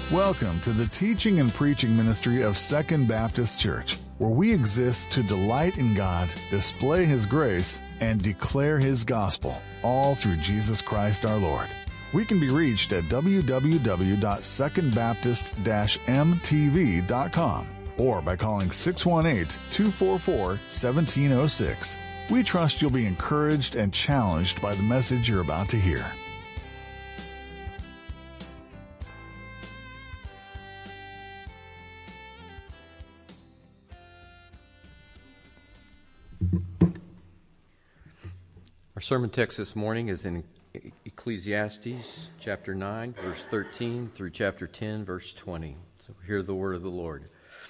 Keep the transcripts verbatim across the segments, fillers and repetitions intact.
Welcome to the teaching and preaching ministry of Second Baptist Church, where we exist to delight in God, display His grace, and declare His gospel, all through Jesus Christ our Lord. We can be reached at w w w dot second baptist dash m t v dot com or by calling six one eight, two four four, one seven zero six. We trust you'll be encouraged and challenged by the message you're about to hear. Our sermon text this morning is in Ecclesiastes chapter nine, verse thirteen through chapter ten, verse twenty. So hear the word of the Lord.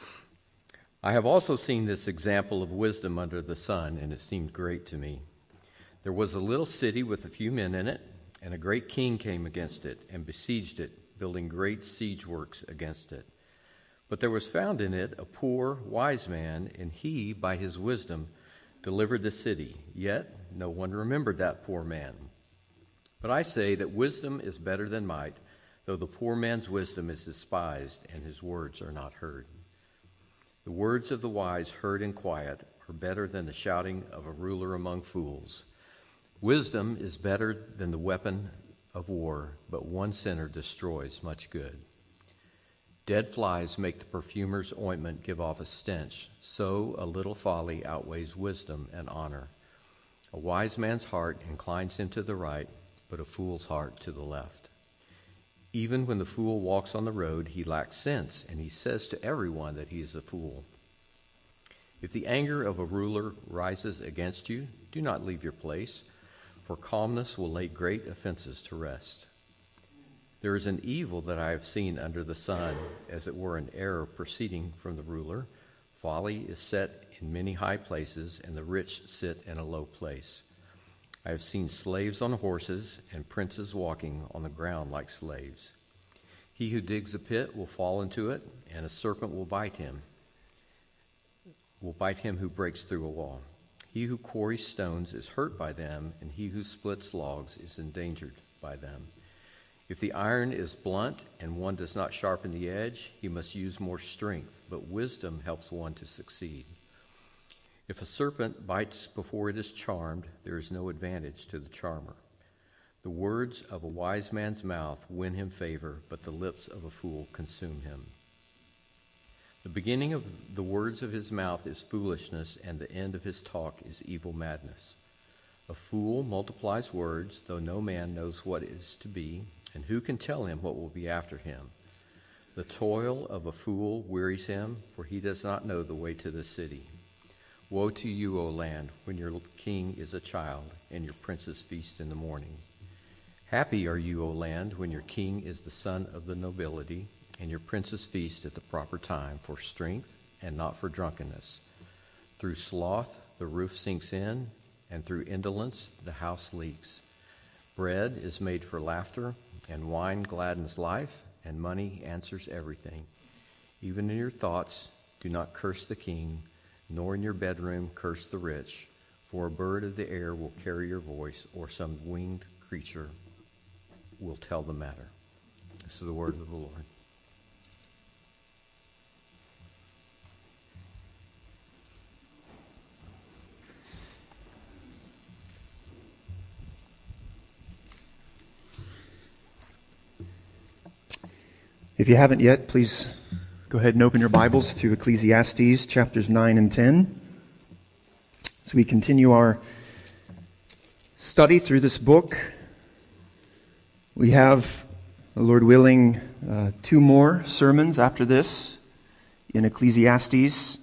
I have also seen this example of wisdom under the sun, and it seemed great to me. There was a little city with a few men in it, and a great king came against it and besieged it, building great siege works against it. But there was found in it a poor, wise man, and he, by his wisdom, delivered the city. Yet no one remembered that poor man. But I say that wisdom is better than might, though the poor man's wisdom is despised and his words are not heard. The words of the wise heard in quiet are better than the shouting of a ruler among fools. Wisdom is better than the weapon of war, but one sinner destroys much good. Dead flies make the perfumer's ointment give off a stench, so a little folly outweighs wisdom and honor. A wise man's heart inclines him to the right, but a fool's heart to the left. Even when the fool walks on the road, he lacks sense, and he says to everyone that he is a fool. If the anger of a ruler rises against you, do not leave your place, for calmness will lay great offenses to rest. There is an evil that I have seen under the sun, as it were an error proceeding from the ruler. Folly is set in many high places, and the rich sit in a low place. I have seen slaves on horses, and princes walking on the ground like slaves. He who digs a pit will fall into it, and a serpent will bite him, will bite him who breaks through a wall. He who quarries stones is hurt by them, and he who splits logs is endangered by them. If the iron is blunt and one does not sharpen the edge, he must use more strength, but wisdom helps one to succeed. If a serpent bites before it is charmed, there is no advantage to the charmer. The words of a wise man's mouth win him favor, but the lips of a fool consume him. The beginning of the words of his mouth is foolishness, and the end of his talk is evil madness. A fool multiplies words, though no man knows what is to be, and who can tell him what will be after him? The toil of a fool wearies him, for he does not know the way to the city. Woe to you, O land, when your king is a child, and your princes feast in the morning. Happy are you, O land, when your king is the son of the nobility, and your princes feast at the proper time for strength and not for drunkenness. Through sloth the roof sinks in, and through indolence the house leaks. Bread is made for laughter, and wine gladdens life, and money answers everything. Even in your thoughts, do not curse the king, nor in your bedroom curse the rich, for a bird of the air will carry your voice, or some winged creature will tell the matter. This is the word of the Lord. If you haven't yet, please go ahead and open your Bibles to Ecclesiastes chapters nine and ten. As we continue our study through this book, we have, the Lord willing, uh, two more sermons after this in Ecclesiastes.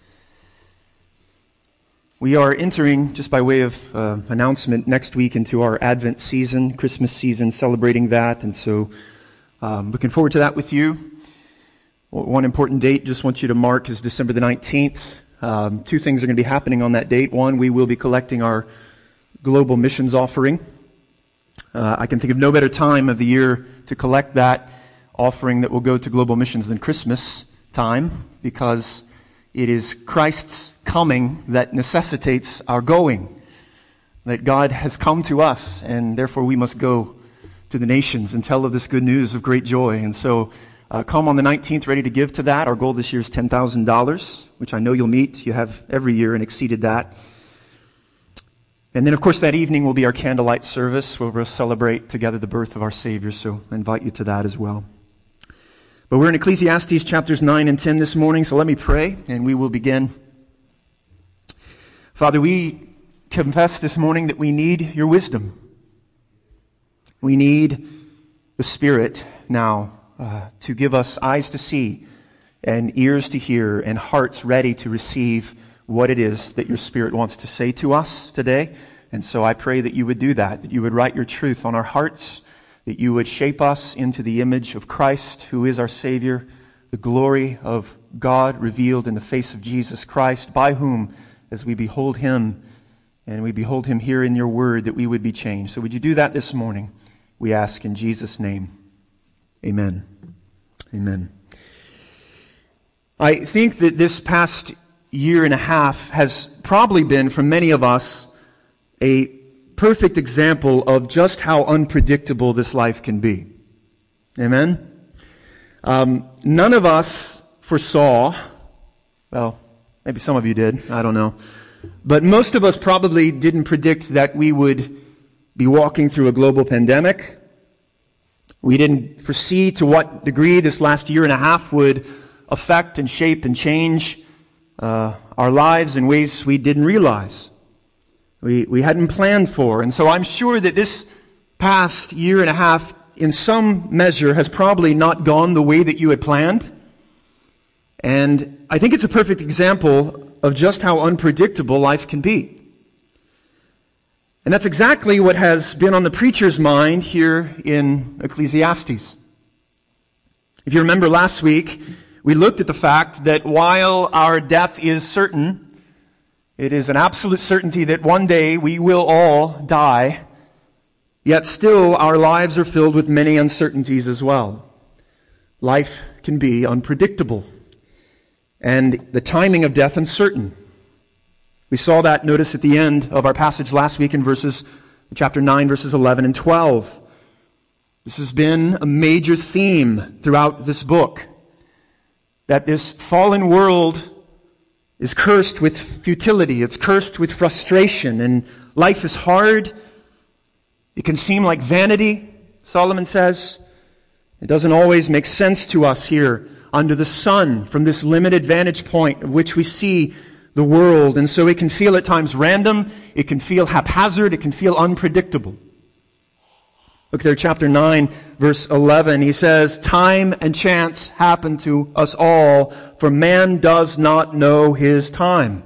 We are entering, just by way of uh, announcement, next week into our Advent season, Christmas season, celebrating that, and so Um, looking forward to that with you. One important date just want you to mark is December the nineteenth. Um, two things are going to be happening on that date. One, we will be collecting our global missions offering. Uh, I can think of no better time of the year to collect that offering that will go to global missions than Christmas time, because it is Christ's coming that necessitates our going. That God has come to us, and therefore we must go to the nations and tell of this good news of great joy. And so uh, come on the nineteenth ready to give to that. Our goal this year is ten thousand dollars, which I know you'll meet. You have every year and exceeded that. And then, of course, that evening will be our candlelight service where we'll celebrate together the birth of our Savior. So I invite you to that as well. But we're in Ecclesiastes chapters nine and ten this morning, so let me pray and we will begin. Father, we confess this morning that we need your wisdom. We need the Spirit now uh, to give us eyes to see and ears to hear and hearts ready to receive what it is that your Spirit wants to say to us today. And so I pray that you would do that, that you would write your truth on our hearts, that you would shape us into the image of Christ, who is our Savior, the glory of God revealed in the face of Jesus Christ, by whom, as we behold him, and we behold him here in your word, that we would be changed. So would you do that this morning? We ask in Jesus' name. Amen. Amen. I think that this past year and a half has probably been, for many of us, a perfect example of just how unpredictable this life can be. Amen? Um, none of us foresaw, well, maybe some of you did, I don't know, but most of us probably didn't predict that we would be walking through a global pandemic. We didn't foresee to what degree this last year and a half would affect and shape and change uh, our lives in ways we didn't realize. We, we hadn't planned for. And so I'm sure that this past year and a half, in some measure, has probably not gone the way that you had planned. And I think it's a perfect example of just how unpredictable life can be. And that's exactly what has been on the preacher's mind here in Ecclesiastes. If you remember last week, we looked at the fact that while our death is certain, it is an absolute certainty that one day we will all die, yet still our lives are filled with many uncertainties as well. Life can be unpredictable, and the timing of death uncertain. We saw that, notice, at the end of our passage last week in verses, chapter nine, verses eleven and twelve. This has been a major theme throughout this book, that this fallen world is cursed with futility, it's cursed with frustration, and life is hard. It can seem like vanity, Solomon says. It doesn't always make sense to us here under the sun from this limited vantage point of which we see the world. And so it can feel at times random, it can feel haphazard, it can feel unpredictable. Look there, chapter nine, verse eleven. He says, "Time and chance happen to us all, for man does not know his time."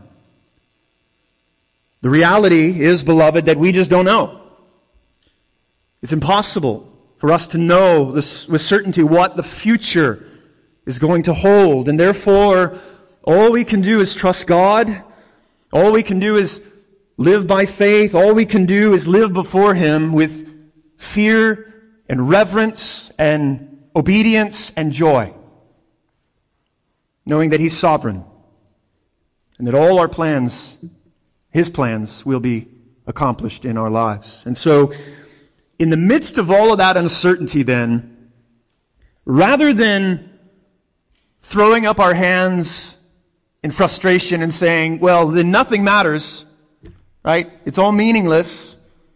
The reality is, beloved, that we just don't know. It's impossible for us to know this, with certainty what the future is going to hold. And therefore, all we can do is trust God. All we can do is live by faith. All we can do is live before him with fear and reverence and obedience and joy, knowing that he's sovereign and that all our plans, his plans, will be accomplished in our lives. And so, in the midst of all of that uncertainty then, rather than throwing up our hands in frustration and saying, well, then nothing matters, right? It's all meaningless.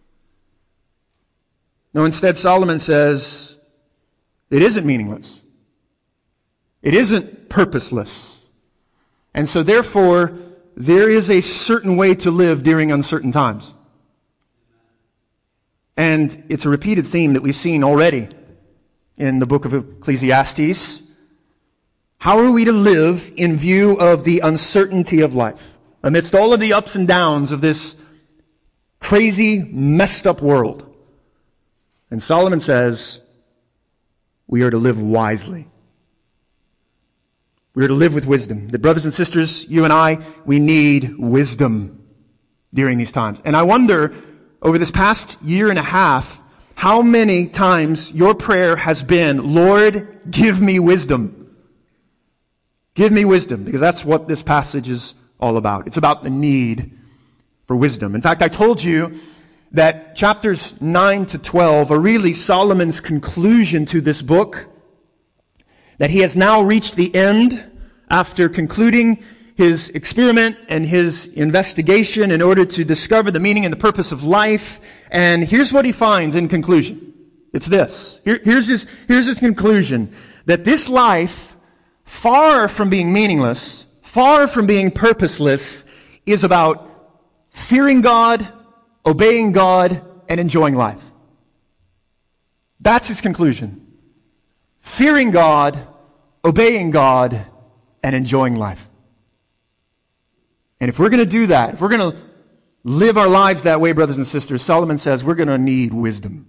No, instead Solomon says, it isn't meaningless. It isn't purposeless. And so therefore, there is a certain way to live during uncertain times. And it's a repeated theme that we've seen already in the book of Ecclesiastes. How are we to live in view of the uncertainty of life, amidst all of the ups and downs of this crazy, messed up world? And Solomon says, we are to live wisely. We are to live with wisdom. That, brothers and sisters, you and I, we need wisdom during these times. And I wonder, over this past year and a half, how many times your prayer has been, Lord, give me wisdom. Give me wisdom, because that's what this passage is all about. It's about the need for wisdom. In fact, I told you that chapters nine to twelve are really Solomon's conclusion to this book. that he has now reached the end after concluding his experiment and his investigation in order to discover the meaning and the purpose of life. And here's what he finds in conclusion. It's this. Here, here's his, here's his conclusion. That this life, far from being meaningless, far from being purposeless, is about fearing God, obeying God, and enjoying life. That's his conclusion. Fearing God, obeying God, and enjoying life. And if we're going to do that, if we're going to live our lives that way, brothers and sisters, Solomon says we're going to need wisdom.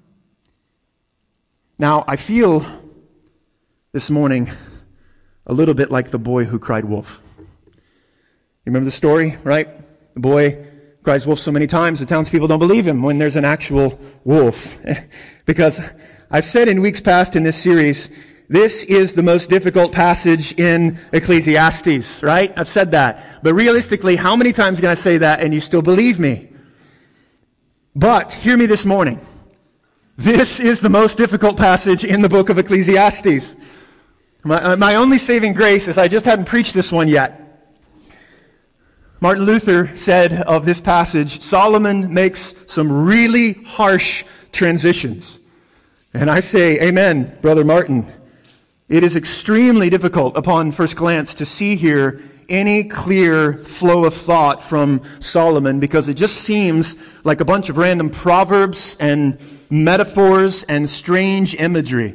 Now, I feel this morning a little bit like the boy who cried wolf. You remember the story, right? The boy cries wolf so many times, the townspeople don't believe him when there's an actual wolf. Because I've said in weeks past in this series, this is the most difficult passage in Ecclesiastes, right? I've said that. But realistically, how many times can I say that and you still believe me? But, hear me this morning. This is the most difficult passage in the book of Ecclesiastes. My, my only saving grace is I just hadn't preached this one yet. Martin Luther said of this passage, Solomon makes some really harsh transitions. And I say, amen, Brother Martin. It is extremely difficult upon first glance to see here any clear flow of thought from Solomon because it just seems like a bunch of random proverbs and metaphors and strange imagery.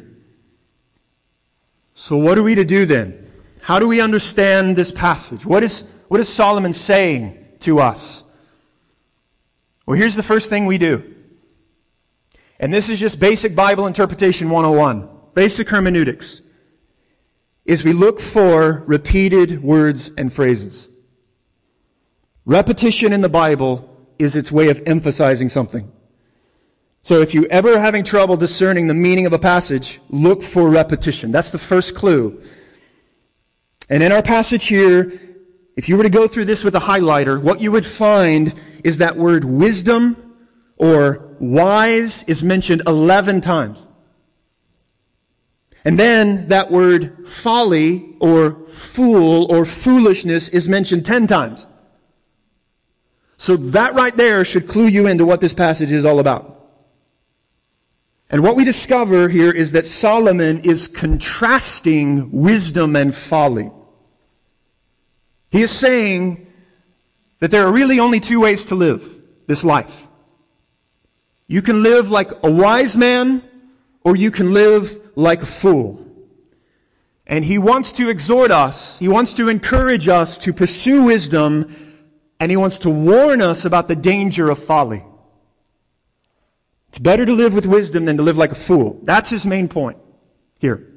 So what are we to do then? How do we understand this passage? What is, what is Solomon saying to us? Well, here's the first thing we do. And this is just basic Bible interpretation one oh one. Basic hermeneutics. Is we look for repeated words and phrases. Repetition in the Bible is its way of emphasizing something. So if you ever are having trouble discerning the meaning of a passage, look for repetition. That's the first clue. And in our passage here, if you were to go through this with a highlighter, what you would find is that word wisdom or wise is mentioned eleven times. And then that word folly or fool or foolishness is mentioned ten times. So that right there should clue you into what this passage is all about. And what we discover here is that Solomon is contrasting wisdom and folly. He is saying that there are really only two ways to live this life. You can live like a wise man, or you can live like a fool. And he wants to exhort us, he wants to encourage us to pursue wisdom, and he wants to warn us about the danger of folly. It's better to live with wisdom than to live like a fool. That's his main point here.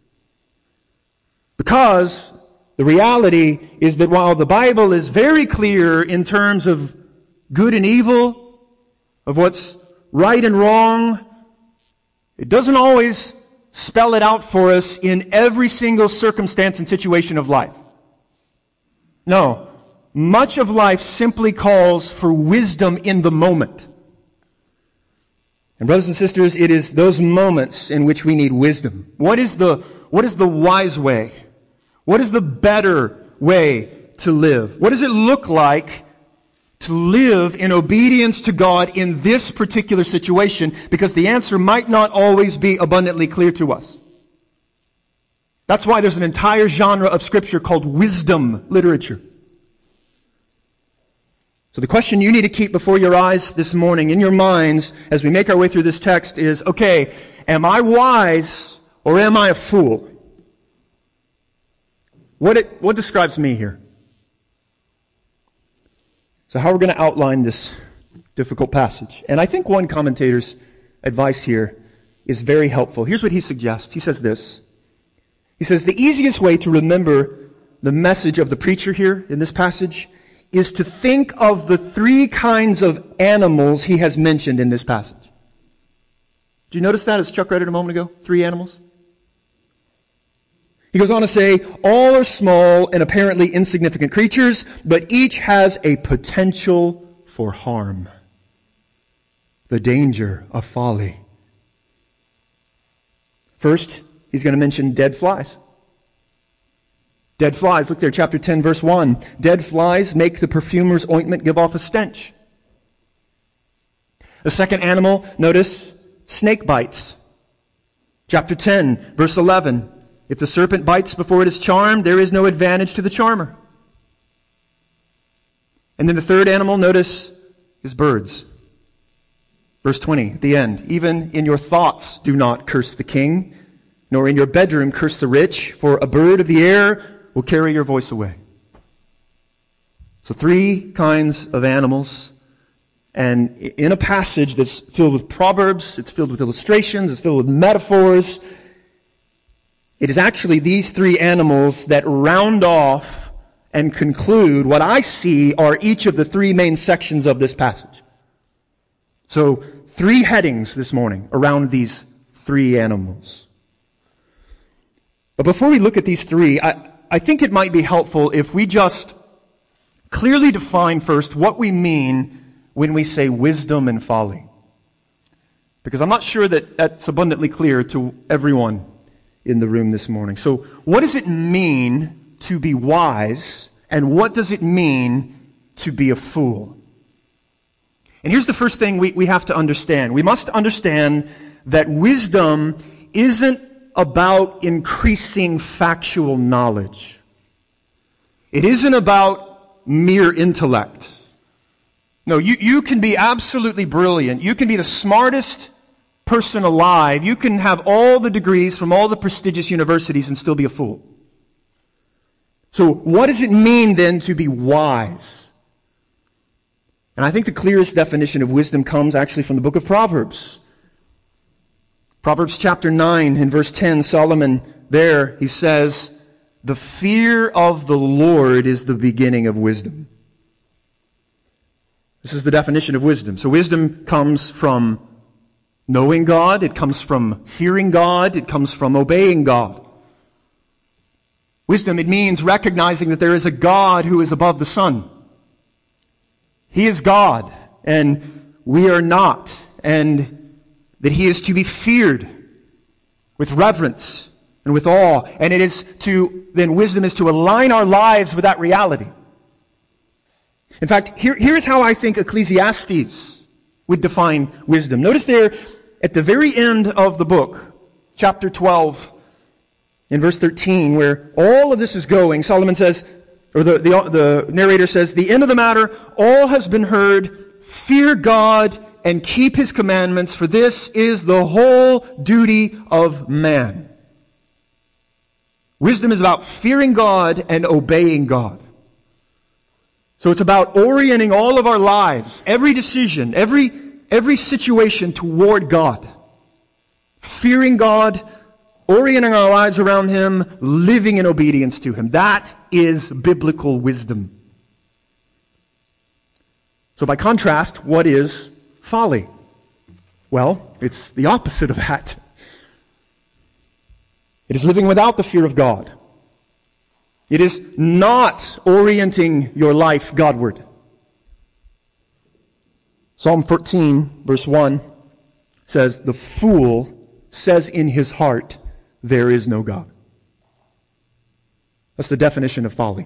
Because the reality is that while the Bible is very clear in terms of good and evil, of what's right and wrong, it doesn't always spell it out for us in every single circumstance and situation of life. No. Much of life simply calls for wisdom in the moment. And brothers and sisters, it is those moments in which we need wisdom. What is the, what is the wise way? What is the better way to live? What does it look like to live in obedience to God in this particular situation? Because the answer might not always be abundantly clear to us. That's why there's an entire genre of Scripture called wisdom literature. So the question you need to keep before your eyes this morning, in your minds, as we make our way through this text is, okay, am I wise or am I a fool? What it, what describes me here? So how we're going to outline this difficult passage. And I think one commentator's advice here is very helpful. Here's what he suggests. He says this. He says, the easiest way to remember the message of the preacher here in this passage is to think of the three kinds of animals he has mentioned in this passage. Did you notice that as Chuck read it a moment ago? Three animals? He goes on to say, all are small and apparently insignificant creatures, but each has a potential for harm. The danger of folly. First, he's going to mention dead flies. Dead flies, look there, chapter ten, verse one. Dead flies make the perfumer's ointment give off a stench. The second animal, notice, snake bites. Chapter ten, verse eleven. If the serpent bites before it is charmed, there is no advantage to the charmer. And then the third animal, notice, is birds. Verse twenty, at the end. Even in your thoughts do not curse the king, nor in your bedroom curse the rich, for a bird of the air will carry your voice away. So three kinds of animals. And in a passage that's filled with proverbs, it's filled with illustrations, it's filled with metaphors, it is actually these three animals that round off and conclude what I see are each of the three main sections of this passage. So, three headings this morning around these three animals. But before we look at these three, I, I think it might be helpful if we just clearly define first what we mean when we say wisdom and folly. Because I'm not sure that that's abundantly clear to everyone in the room this morning. So, what does it mean to be wise, and what does it mean to be a fool? And here's the first thing we, we have to understand. We must understand that wisdom isn't about increasing factual knowledge. It isn't about mere intellect. No, you, you can be absolutely brilliant. You can be the smartest person alive. You can have all the degrees from all the prestigious universities and still be a fool. So what does it mean then to be wise? And I think the clearest definition of wisdom comes actually from the book of Proverbs. Proverbs chapter nine and verse ten, Solomon there, he says, the fear of the Lord is the beginning of wisdom. This is the definition of wisdom. So wisdom comes from knowing God, it comes from fearing God, it comes from obeying God. Wisdom, it means recognizing that there is a God who is above the sun. He is God, and we are not, and that He is to be feared with reverence and with awe. And it is to, then wisdom is to align our lives with that reality. In fact, here, here's how I think Ecclesiastes would define wisdom. Notice there at the very end of the book, chapter twelve, in verse thirteen, where all of this is going, Solomon says, or the, the, the narrator says, the end of the matter, all has been heard, fear God and keep His commandments, for this is the whole duty of man. Wisdom is about fearing God and obeying God. So it's about orienting all of our lives, every decision, every, every situation toward God. Fearing God, orienting our lives around Him, living in obedience to Him. That is biblical wisdom. So by contrast, what is folly? Well, it's the opposite of that. It is living without the fear of God. It is not orienting your life Godward. Psalm fourteen, verse one says, the fool says in his heart, there is no God. That's the definition of folly.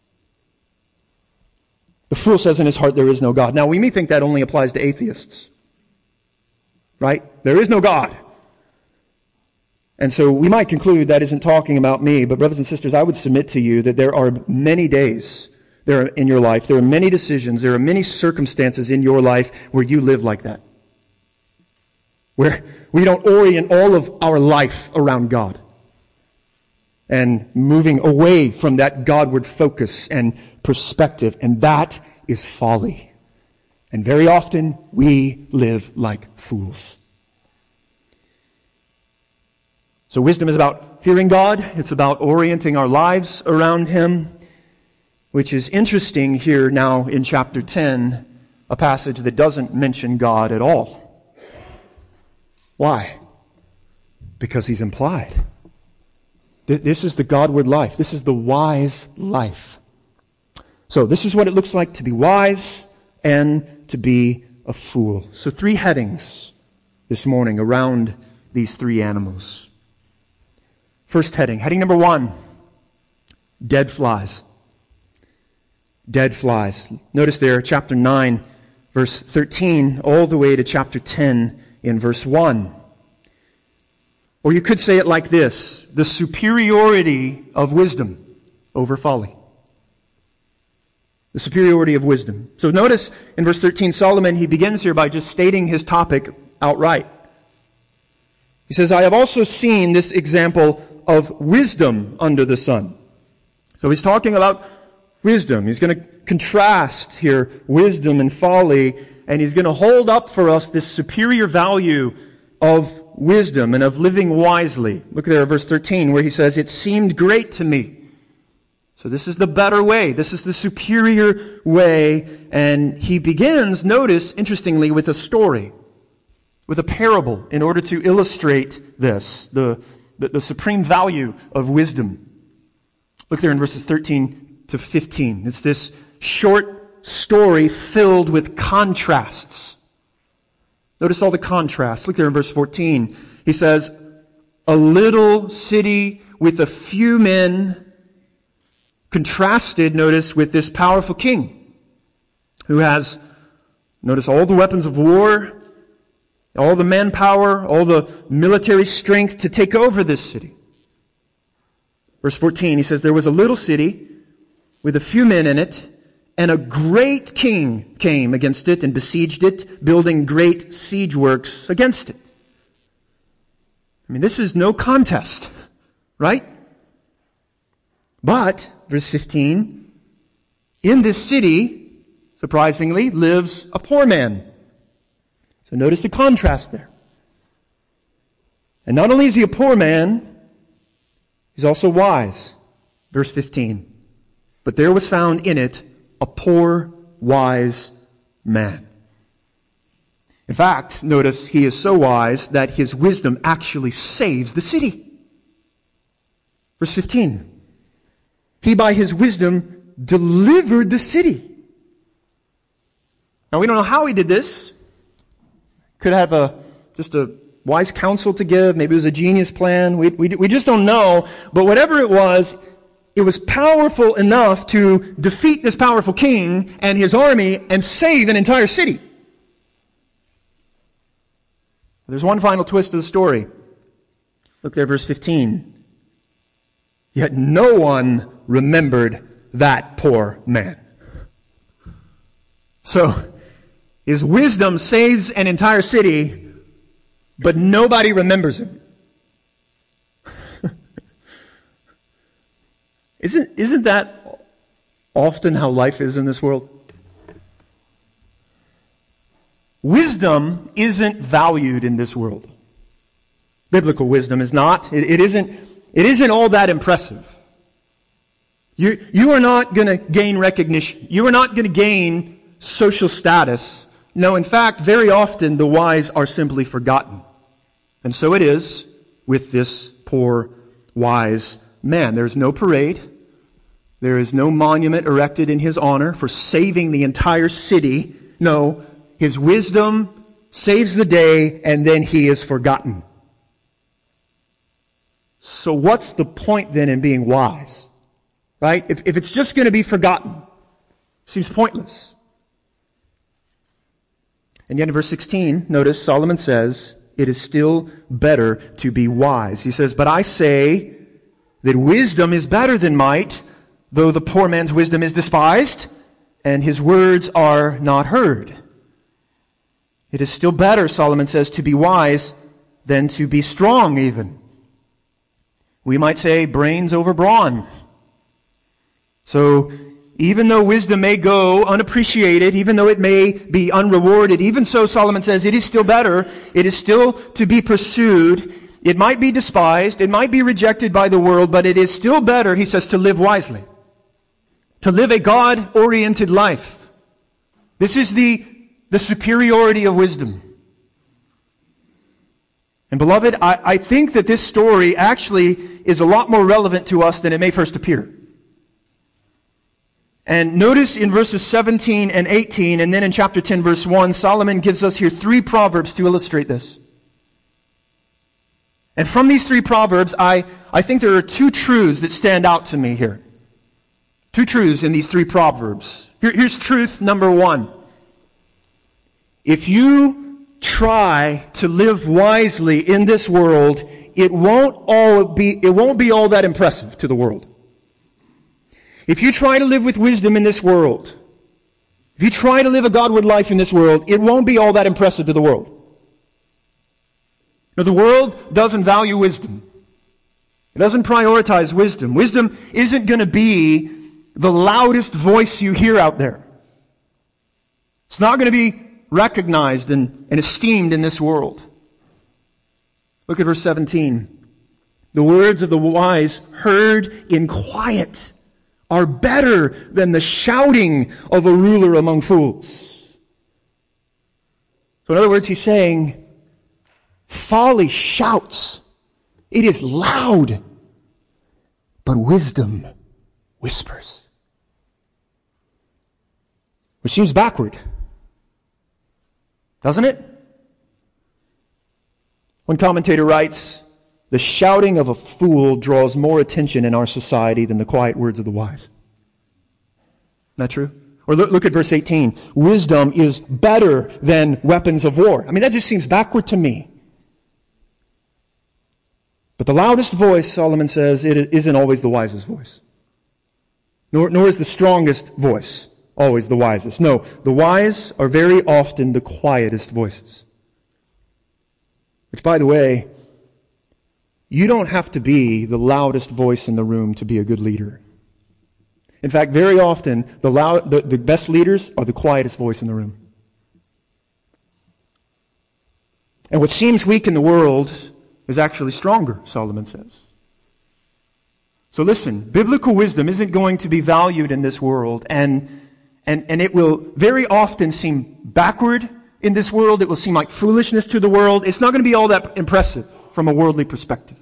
The fool says in his heart, there is no God. Now, we may think that only applies to atheists. Right? There is no God. And so we might conclude that isn't talking about me, but brothers and sisters, I would submit to you that there are many days there are in your life, there are many decisions, there are many circumstances in your life where you live like that. Where we don't orient all of our life around God. And moving away from that Godward focus and perspective, and that is folly. And very often we live like fools. So wisdom is about fearing God. It's about orienting our lives around Him, which is interesting here now in chapter ten, a passage that doesn't mention God at all. Why? Because He's implied. This is the Godward life. This is the wise life. So this is what it looks like to be wise and to be a fool. So three headings this morning around these three animals. First heading, heading number one, dead flies. Dead flies. Notice there, chapter nine, verse thirteen, all the way to chapter ten in verse one. Or you could say it like this, the superiority of wisdom over folly. The superiority of wisdom. So notice in verse thirteen, Solomon, he begins here by just stating his topic outright. He says, I have also seen this example of wisdom under the sun. So he's talking about wisdom. He's going to contrast here wisdom and folly, and he's going to hold up for us this superior value of wisdom and of living wisely. Look there at verse thirteen where he says, it seemed great to me. So this is the better way. This is the superior way. And he begins, notice, interestingly, with a story, with a parable, in order to illustrate this, the, the, the supreme value of wisdom. Look there in verses thirteen to fifteen. It's this short story filled with contrasts. Notice all the contrasts. Look there in verse fourteen. He says, a little city with a few men, contrasted, notice, with this powerful king who has, notice, all the weapons of war, all the manpower, all the military strength to take over this city. Verse fourteen, he says, there was a little city with a few men in it, and a great king came against it and besieged it, building great siege works against it. I mean, this is no contest, right? But, verse fifteen, in this city, surprisingly, lives a poor man. So notice the contrast there. And not only is he a poor man, he's also wise. Verse fifteen. But there was found in it a poor, wise man. In fact, notice he is so wise that his wisdom actually saves the city. Verse fifteen. He by his wisdom delivered the city. Now we don't know how he did this. Could have a just a wise counsel to give. Maybe it was a genius plan. We, we, we just don't know. But whatever it was, it was powerful enough to defeat this powerful king and his army and save an entire city. There's one final twist to the story. Look there, verse fifteen. Yet no one remembered that poor man. So, his wisdom saves an entire city, but nobody remembers him. Isn't, isn't that often how life is in this world? Wisdom isn't valued in this world. Biblical wisdom is not. It, it isn't, it isn't all that impressive. You, you are not going to gain recognition. You are not going to gain social status. No, in fact, very often the wise are simply forgotten. And so it is with this poor, wise man. There's no parade. There is no monument erected in his honor for saving the entire city. No, his wisdom saves the day, and then he is forgotten. So what's the point then in being wise? Right? If, if it's just going to be forgotten, it seems pointless. And yet in verse sixteen, notice Solomon says, it is still better to be wise. He says, but I say that wisdom is better than might, though the poor man's wisdom is despised, and his words are not heard. It is still better, Solomon says, to be wise than to be strong even. We might say brains over brawn. So, even though wisdom may go unappreciated, even though it may be unrewarded, even so, Solomon says, it is still better. It is still to be pursued. It might be despised. It might be rejected by the world, but it is still better, he says, to live wisely. To live a God-oriented life. This is the, the superiority of wisdom. And beloved, I, I think that this story actually is a lot more relevant to us than it may first appear. And notice in verses seventeen and eighteen, and then in chapter ten, verse one, Solomon gives us here three proverbs to illustrate this. And from these three proverbs, I, I think there are two truths that stand out to me here. Two truths in these three proverbs. Here, here's truth number one. If you try to live wisely in this world, it won't all be, it won't be all that impressive to the world. If you try to live with wisdom in this world, if you try to live a Godward life in this world, it won't be all that impressive to the world. Now, the world doesn't value wisdom. It doesn't prioritize wisdom. Wisdom isn't going to be the loudest voice you hear out there. It's not going to be recognized and, and esteemed in this world. Look at verse seventeen. The words of the wise heard in quiet are better than the shouting of a ruler among fools. So in other words, he's saying, folly shouts. It is loud. But wisdom whispers. Which seems backward, doesn't it? One commentator writes, the shouting of a fool draws more attention in our society than the quiet words of the wise. Isn't that true? Or look, look at verse eighteen. Wisdom is better than weapons of war. I mean, that just seems backward to me. But the loudest voice, Solomon says, it isn't always the wisest voice. Nor, nor is the strongest voice always the wisest. No, the wise are very often the quietest voices. Which, by the way, you don't have to be the loudest voice in the room to be a good leader. In fact, very often, the, loud, the, the best leaders are the quietest voice in the room. And what seems weak in the world is actually stronger, Solomon says. So listen, biblical wisdom isn't going to be valued in this world, and, and, and it will very often seem backward in this world. It will seem like foolishness to the world. It's not going to be all that impressive from a worldly perspective.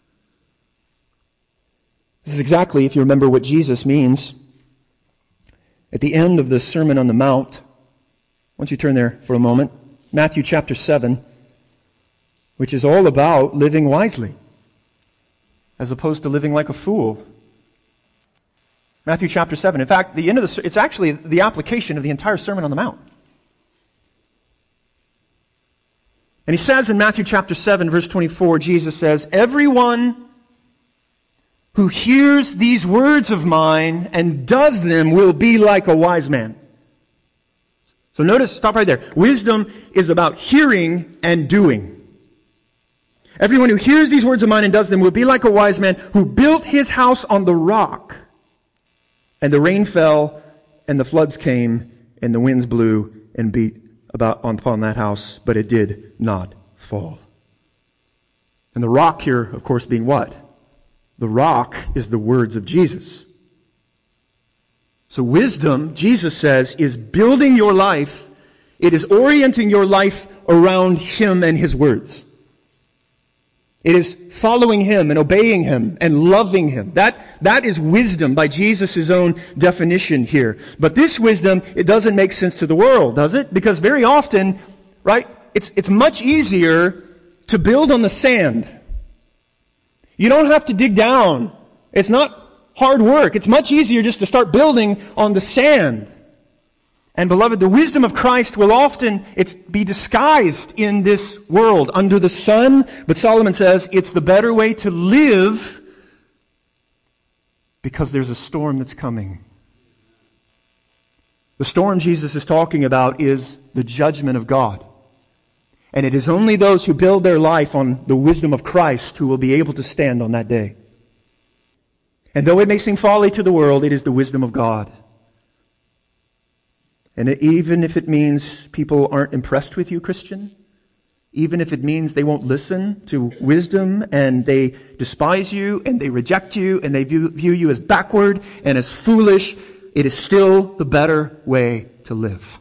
This is exactly, if you remember, what Jesus means at the end of the Sermon on the Mount. Why don't you turn there for a moment? Matthew chapter seven, which is all about living wisely, as opposed to living like a fool. Matthew chapter seven. In fact, the end of the it's actually the application of the entire Sermon on the Mount. And he says in Matthew chapter seven, verse twenty-four, Jesus says, everyone who hears these words of mine and does them will be like a wise man. So notice, stop right there. Wisdom is about hearing and doing. Everyone who hears these words of mine and does them will be like a wise man who built his house on the rock. And the rain fell, and the floods came, and the winds blew and beat about upon that house, but it did not fall. And the rock here, of course, being what? The rock is the words of Jesus. So wisdom, Jesus says, is building your life. It is orienting your life around Him and His words. It is following Him and obeying Him and loving Him. That, that is wisdom by Jesus' own definition here. But this wisdom, it doesn't make sense to the world, does it? Because very often, right, it's, it's much easier to build on the sand. You don't have to dig down. It's not hard work. It's much easier just to start building on the sand. And beloved, the wisdom of Christ will often it's be disguised in this world under the sun. But Solomon says it's the better way to live because there's a storm that's coming. The storm Jesus is talking about is the judgment of God. And it is only those who build their life on the wisdom of Christ who will be able to stand on that day. And though it may seem folly to the world, it is the wisdom of God. And even if it means people aren't impressed with you, Christian, even if it means they won't listen to wisdom and they despise you and they reject you and they view, view you as backward and as foolish, it is still the better way to live.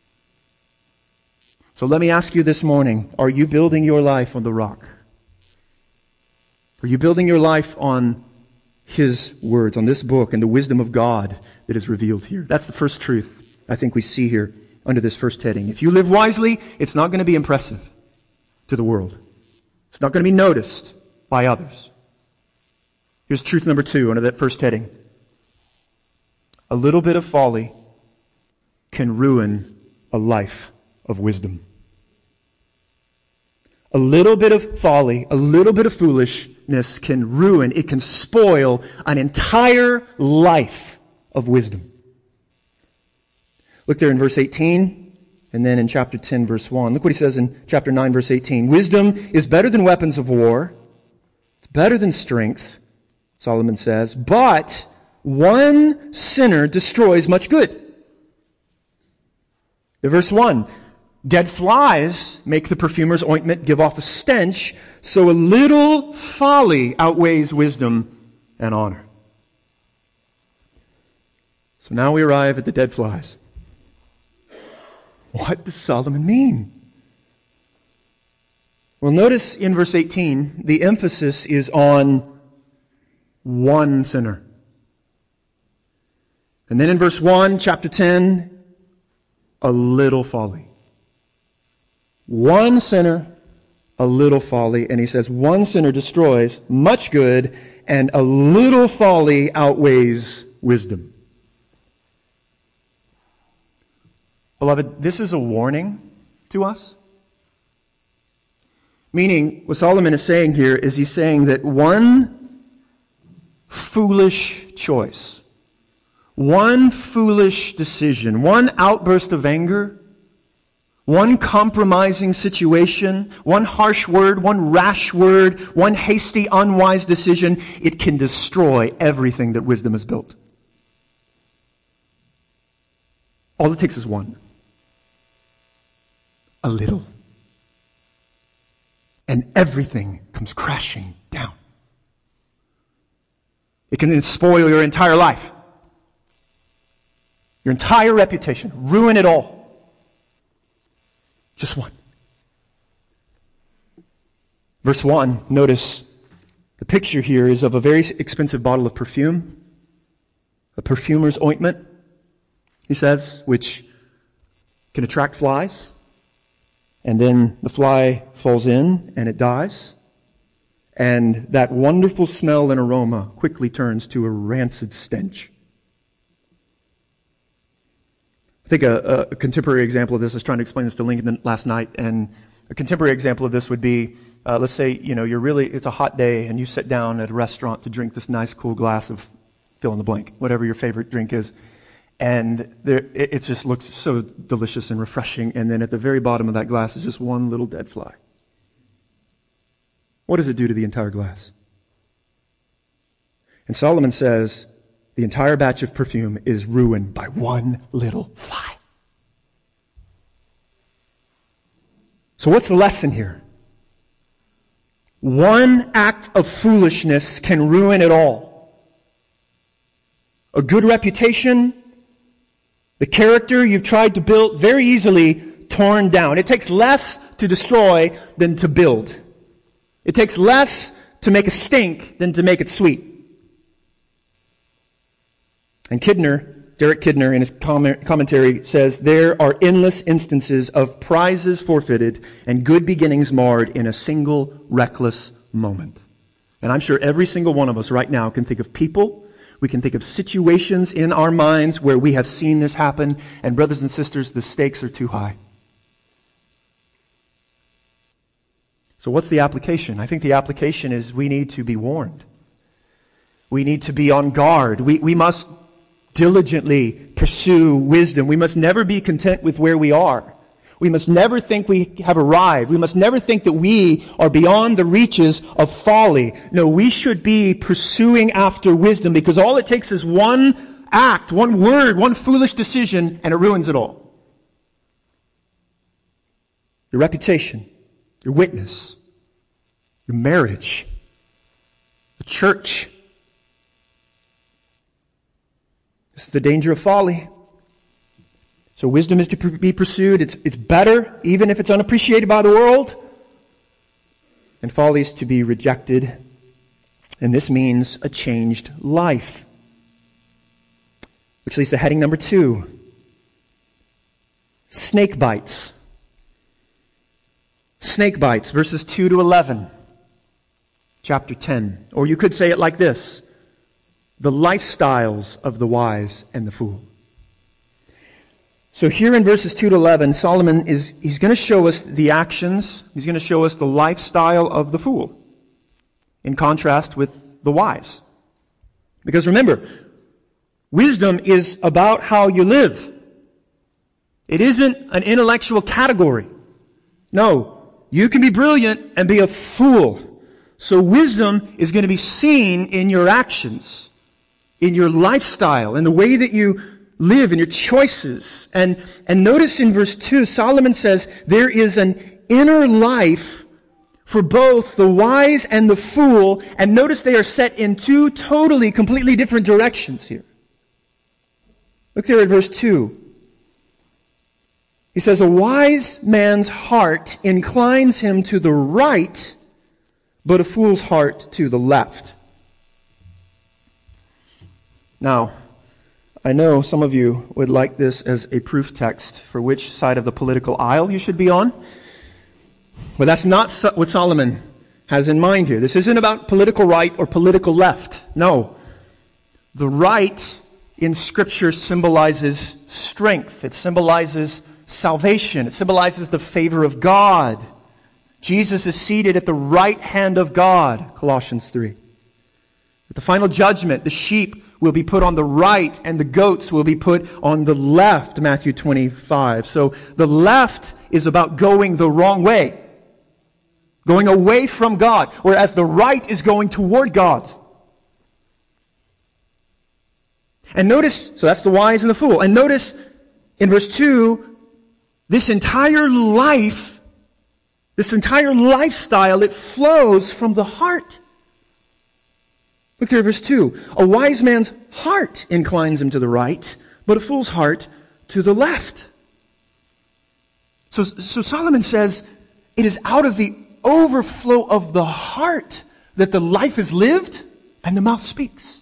So let me ask you this morning, are you building your life on the rock? Are you building your life on His words, on this book and the wisdom of God that is revealed here? That's the first truth I think we see here under this first heading. If you live wisely, it's not going to be impressive to the world. It's not going to be noticed. by others. Here's truth number two under that first heading. A little bit of folly can ruin a life of wisdom. A little bit of folly, a little bit of foolishness can ruin, it can spoil an entire life of wisdom. Look there in verse eighteen, and then in chapter ten, verse one. Look what he says in chapter nine, verse eighteen. Wisdom is better than weapons of war. It's better than strength, Solomon says. But one sinner destroys much good. The verse one. Dead flies make the perfumer's ointment give off a stench, so a little folly outweighs wisdom and honor. So now we arrive at the dead flies. What does Solomon mean? Well, notice in verse eighteen, the emphasis is on one sinner. And then in verse one, chapter ten, a little folly. One sinner, a little folly. And he says one sinner destroys much good, and a little folly outweighs wisdom. Beloved, this is a warning to us. Meaning, what Solomon is saying here is he's saying that one foolish choice, one foolish decision, one outburst of anger, one compromising situation, one harsh word, one rash word, one hasty, unwise decision, it can destroy everything that wisdom has built. All it takes is one. A little. And everything comes crashing down. It can spoil your entire life. Your entire reputation. Ruin it all. Just one. Verse one, notice the picture here is of a very expensive bottle of perfume, a perfumer's ointment, he says, which can attract flies, and then the fly falls in and it dies, and that wonderful smell and aroma quickly turns to a rancid stench. I think a, a contemporary example of this, I was trying to explain this to Lincoln last night, and a contemporary example of this would be, uh, let's say, you know, you're really, it's a hot day, and you sit down at a restaurant to drink this nice cool glass of fill in the blank, whatever your favorite drink is, and there, it, it just looks so delicious and refreshing, and then at the very bottom of that glass is just one little dead fly. What does it do to the entire glass? And Solomon says, the entire batch of perfume is ruined by one little fly. So what's the lesson here? One act of foolishness can ruin it all. A good reputation, the character you've tried to build, very easily torn down. It takes less to destroy than to build. It takes less to make a stink than to make it sweet. And Kidner, Derek Kidner, in his commentary says, there are endless instances of prizes forfeited and good beginnings marred in a single reckless moment. And I'm sure every single one of us right now can think of people, we can think of situations in our minds where we have seen this happen, and brothers and sisters, the stakes are too high. So what's the application? I think the application is we need to be warned. We need to be on guard. We, we must diligently pursue wisdom. We must never be content with where we are. We must never think we have arrived. We must never think that we are beyond the reaches of folly. No, we should be pursuing after wisdom, because all it takes is one act, one word, one foolish decision, and it ruins it all. Your reputation, your witness, your marriage, the church. This is the danger of folly. So wisdom is to be pursued. It's, it's better, even if it's unappreciated by the world. And folly is to be rejected. And this means a changed life. Which leads to heading number two. Snake bites. Snake bites, verses two to eleven. chapter ten. Or you could say it like this: the lifestyles of the wise and the fool. So here in verses two to eleven, Solomon is he's going to show us the actions, he's going to show us the lifestyle of the fool, in contrast with the wise. Because remember, wisdom is about how you live. It isn't an intellectual category. No, you can be brilliant and be a fool. So wisdom is going to be seen in your actions, in your lifestyle, in the way that you live, in your choices. And, and notice in verse two, Solomon says there is an inner life for both the wise and the fool. And notice they are set in two totally, completely different directions here. Look there at verse two. He says, a wise man's heart inclines him to the right, but a fool's heart to the left. Now, I know some of you would like this as a proof text for which side of the political aisle you should be on. But that's not what Solomon has in mind here. This isn't about political right or political left. No. The right in Scripture symbolizes strength. It symbolizes salvation. It symbolizes the favor of God. Jesus is seated at the right hand of God, Colossians three. At the final judgment, the sheep will be put on the right and the goats will be put on the left, Matthew twenty-five. So the left is about going the wrong way, going away from God, whereas the right is going toward God. And notice, so that's the wise and the fool. And notice in verse two, this entire life, this entire lifestyle, it flows from the heart. Look there at verse two. A wise man's heart inclines him to the right, but a fool's heart to the left. So, so Solomon says, it is out of the overflow of the heart that the life is lived and the mouth speaks.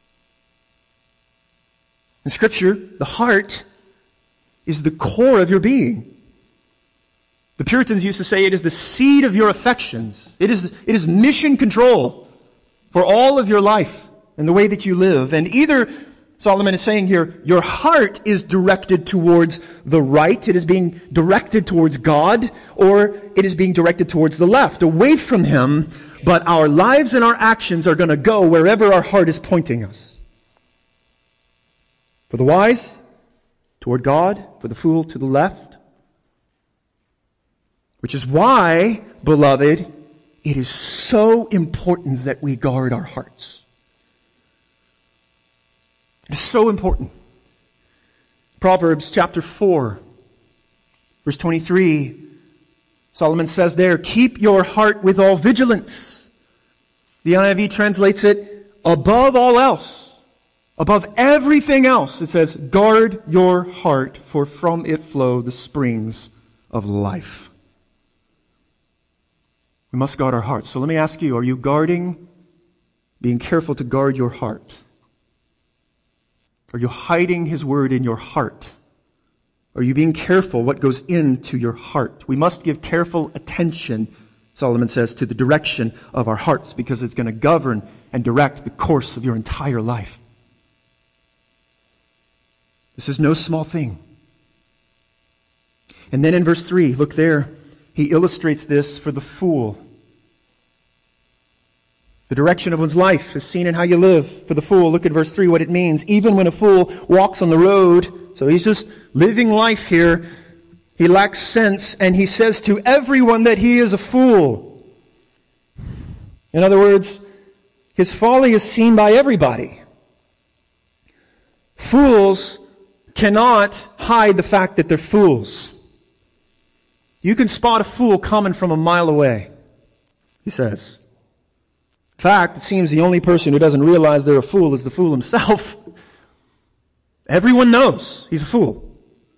In Scripture, the heart is the core of your being. The Puritans used to say it is the seed of your affections. It is, it is mission control for all of your life and the way that you live. And either, Solomon is saying here, your heart is directed towards the right, it is being directed towards God, or it is being directed towards the left, away from Him, but our lives and our actions are going to go wherever our heart is pointing us. For the wise, toward God, for the fool, to the left. Which is why, beloved, it is so important that we guard our hearts. It's so important. Proverbs chapter four, verse twenty-three, Solomon says there, keep your heart with all vigilance. The N I V translates it, above all else. Above everything else, it says, guard your heart, for from it flow the springs of life. We must guard our hearts. So let me ask you, are you guarding, being careful to guard your heart? Are you hiding His word in your heart? Are you being careful what goes into your heart? We must give careful attention, Solomon says, to the direction of our hearts, because it's going to govern and direct the course of your entire life. This is no small thing. And then in verse three, look there, he illustrates this for the fool. The direction of one's life is seen in how you live. For the fool, look at verse three, what it means. Even when a fool walks on the road, so he's just living life here, he lacks sense, and he says to everyone that he is a fool. In other words, his folly is seen by everybody. Fools cannot hide the fact that they're fools. You can spot a fool coming from a mile away, he says. In fact, it seems the only person who doesn't realize they're a fool is the fool himself. Everyone knows he's a fool.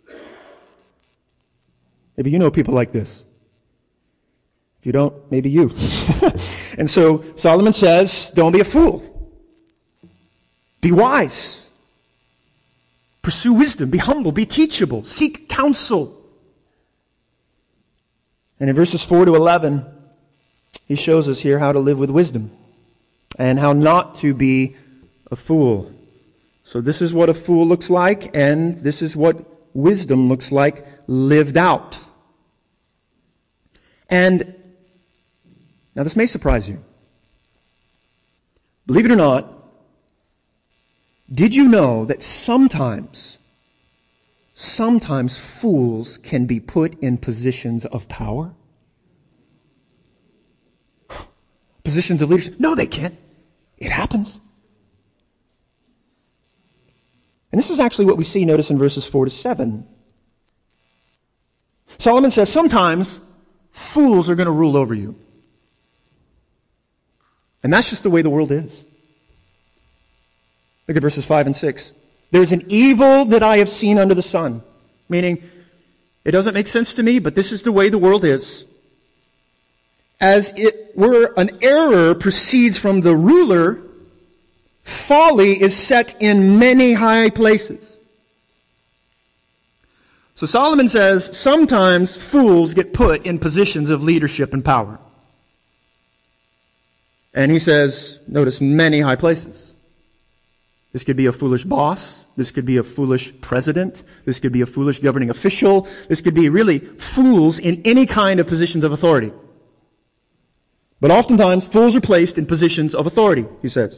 Maybe you know people like this. If you don't, maybe you. And so Solomon says, don't be a fool. Be wise. Pursue wisdom. Be humble. Be teachable. Seek counsel. And in verses four to eleven, he shows us here how to live with wisdom and how not to be a fool. So this is what a fool looks like, and this is what wisdom looks like lived out. And now this may surprise you. Believe it or not, did you know that sometimes, sometimes fools can be put in positions of power? Positions of leadership? No, they can't. It happens. And this is actually what we see, notice in verses four to seven. Solomon says sometimes fools are going to rule over you. And that's just the way the world is. Look at verses five and six. There's an evil that I have seen under the sun. Meaning, it doesn't make sense to me, but this is the way the world is. As it were an error proceeds from the ruler, folly is set in many high places. So Solomon says, sometimes fools get put in positions of leadership and power. And he says, notice, many high places. This could be a foolish boss. This could be a foolish president. This could be a foolish governing official. This could be really fools in any kind of positions of authority. But oftentimes, fools are placed in positions of authority, he says.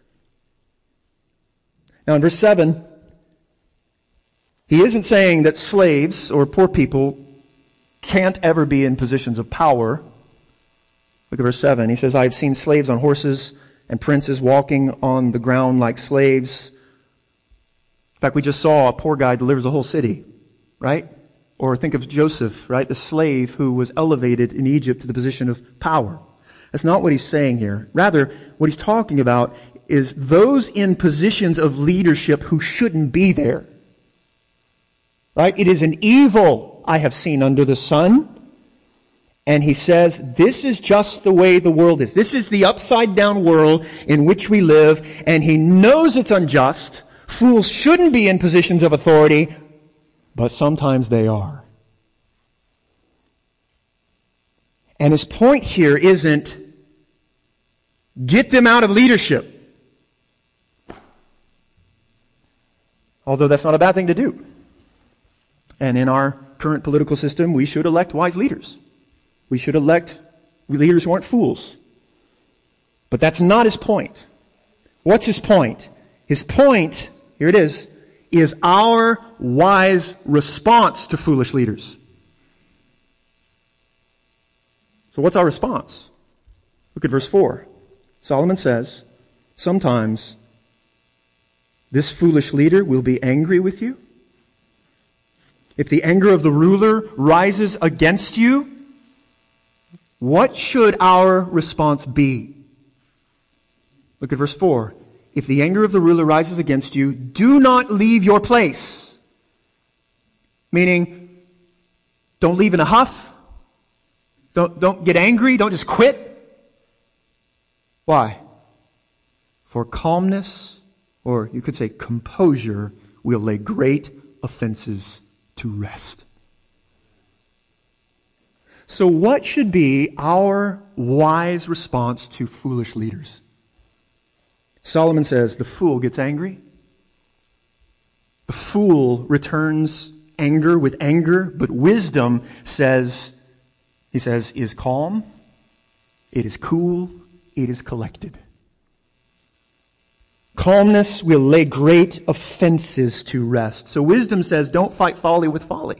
Now in verse seven, he isn't saying that slaves or poor people can't ever be in positions of power. Look at verse seven. He says, I have seen slaves on horses and princes walking on the ground like slaves. In fact, we just saw a poor guy delivers a whole city, right? Or think of Joseph, right? The slave who was elevated in Egypt to the position of power. That's not what he's saying here. Rather, what he's talking about is those in positions of leadership who shouldn't be there. Right? It is an evil I have seen under the sun. And he says, this is just the way the world is. This is the upside down world in which we live. And he knows it's unjust. Fools shouldn't be in positions of authority, but sometimes they are. And his point here isn't get them out of leadership. Although that's not a bad thing to do. And in our current political system, we should elect wise leaders. We should elect leaders who aren't fools. But that's not his point. What's his point? His point, here it is, is our wise response to foolish leaders. So what's our response? Look at verse four. Solomon says, sometimes this foolish leader will be angry with you. If the anger of the ruler rises against you, what should our response be? Look at verse four. If the anger of the ruler rises against you, do not leave your place. Meaning, don't leave in a huff. Don't, don't get angry. Don't just quit. Why? For calmness, or you could say composure, will lay great offenses to rest. So what should be our wise response to foolish leaders? Solomon says the fool gets angry. The fool returns anger with anger, but wisdom says, he says, is calm, it is cool, it is collected. Calmness will lay great offenses to rest. So wisdom says, don't fight folly with folly.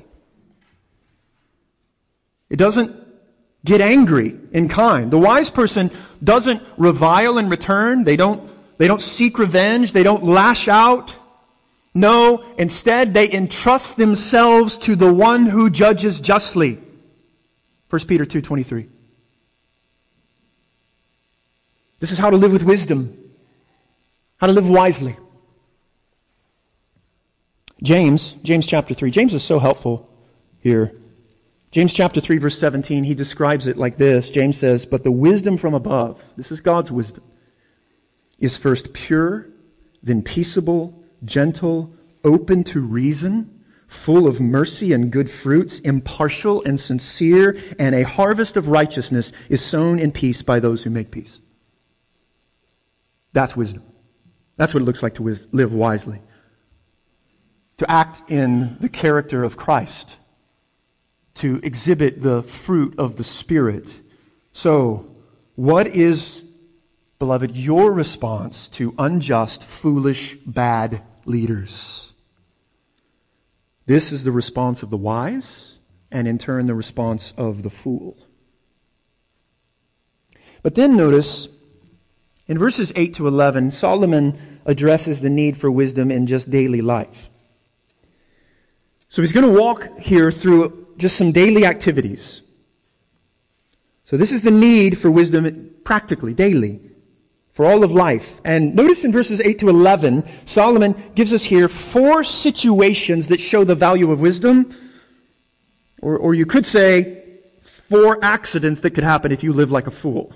It doesn't get angry in kind. The wise person doesn't revile in return. They don't, they don't seek revenge. They don't lash out. No, instead they entrust themselves to the one who judges justly. First Peter two twenty-three. This is how to live with wisdom. How to live wisely. James, James chapter three. James is so helpful here. James chapter three verse seventeen, he describes it like this. James says, but the wisdom from above, this is God's wisdom, is first pure, then peaceable, gentle, open to reason, full of mercy and good fruits, impartial and sincere, and a harvest of righteousness is sown in peace by those who make peace. That's wisdom. That's what it looks like to wis- live wisely. To act in the character of Christ. To exhibit the fruit of the Spirit. So, what is, beloved, your response to unjust, foolish, bad leaders? This is the response of the wise, and in turn the response of the fool. But then notice, in verses eight to eleven, Solomon addresses the need for wisdom in just daily life. So he's going to walk here through just some daily activities. So this is the need for wisdom practically, daily, for all of life. And notice in verses eight to eleven, Solomon gives us here four situations that show the value of wisdom. Or, or you could say, four accidents that could happen if you live like a fool.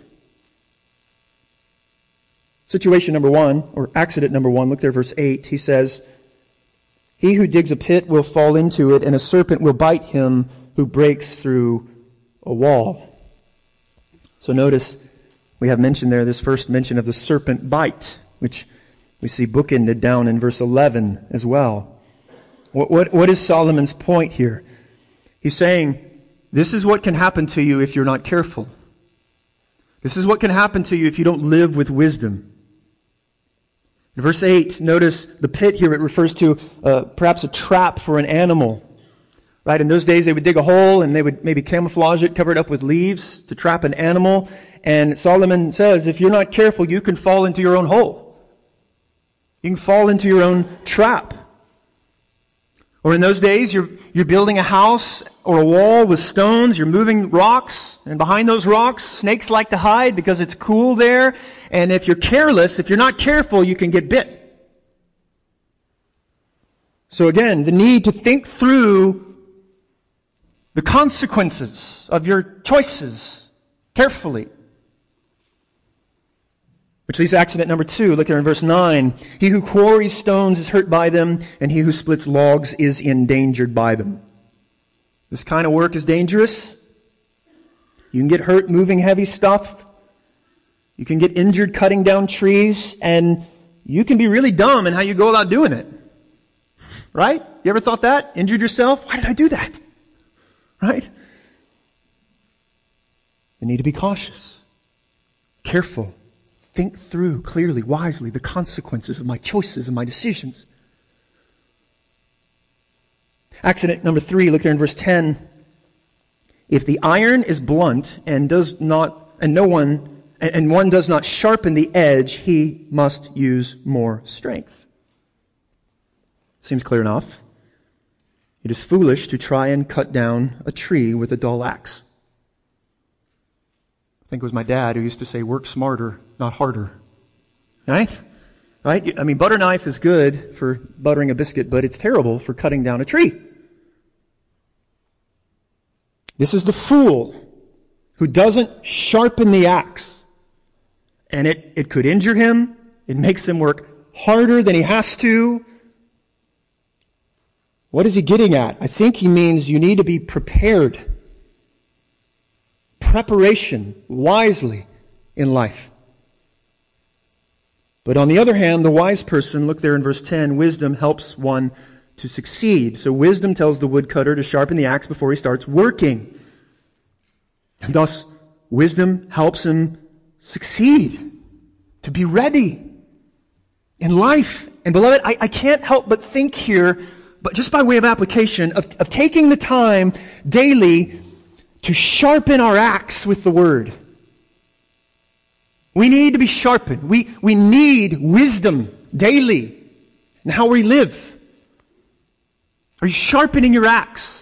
Situation number one, or accident number one, look there, verse eight. He says, "He who digs a pit will fall into it, and a serpent will bite him who breaks through a wall." So notice, we have mentioned there this first mention of the serpent bite, which we see bookended down in verse eleven as well. What, what, what is Solomon's point here? He's saying, this is what can happen to you if you're not careful. This is what can happen to you if you don't live with wisdom. In verse eight, notice the pit here, it refers to uh, perhaps a trap for an animal. Right? In those days, they would dig a hole and they would maybe camouflage it, cover it up with leaves to trap an animal. And Solomon says, if you're not careful, you can fall into your own hole. You can fall into your own trap. Or in those days, you're, you're building a house or a wall with stones, you're moving rocks, and behind those rocks, snakes like to hide because it's cool there. And if you're careless, if you're not careful, you can get bit. So again, the need to think through the consequences of your choices carefully. Which leads to accident number two. Look there in verse nine. "He who quarries stones is hurt by them, and he who splits logs is endangered by them." This kind of work is dangerous. You can get hurt moving heavy stuff. You can get injured cutting down trees, and you can be really dumb in how you go about doing it. Right? You ever thought that? Injured yourself? Why did I do that? Right? You need to be cautious, careful, think through clearly, wisely, the consequences of my choices and my decisions. Accident number three, look there in verse ten. "If the iron is blunt and does not, and no one, and one does not sharpen the edge, he must use more strength." Seems clear enough. It is foolish to try and cut down a tree with a dull axe. I think it was my dad who used to say, work smarter, not harder. Right? Right? I mean, butter knife is good for buttering a biscuit, but it's terrible for cutting down a tree. This is the fool who doesn't sharpen the axe. And it, it could injure him. It makes him work harder than he has to. What is he getting at? I think he means you need to be prepared. Preparation wisely in life. But on the other hand, the wise person, look there in verse ten, wisdom helps one to succeed. So wisdom tells the woodcutter to sharpen the axe before he starts working. And thus, wisdom helps him succeed, to be ready in life. And beloved, I, I can't help but think here, but just by way of application, of, of taking the time daily to sharpen our axe with the Word. We need to be sharpened. We, we need wisdom daily in how we live. Are you sharpening your axe?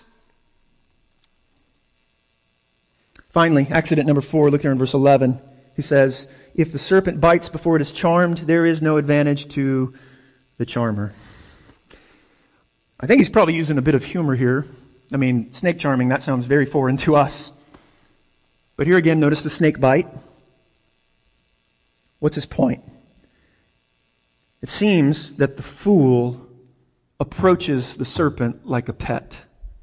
Finally, accident number four, look there in verse eleven. He says, "If the serpent bites before it is charmed, there is no advantage to the charmer." I think he's probably using a bit of humor here. I mean, snake charming, that sounds very foreign to us. But here again, notice the snake bite. What's his point? It seems that the fool approaches the serpent like a pet.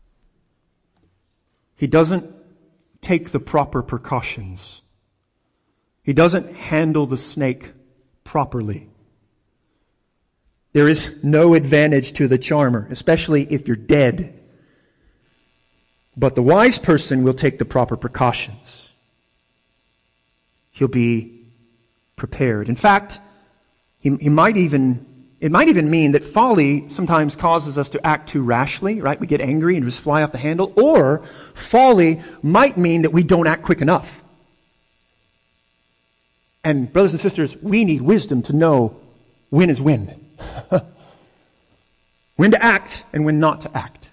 He doesn't take the proper precautions. He doesn't handle the snake properly. There is no advantage to the charmer, especially if you're dead. But the wise person will take the proper precautions. He'll be prepared. In fact, he, he might even, it might even mean that folly sometimes causes us to act too rashly, right? We get angry and just fly off the handle. Or folly might mean that we don't act quick enough. And brothers and sisters, we need wisdom to know when is when. When to act and when not to act.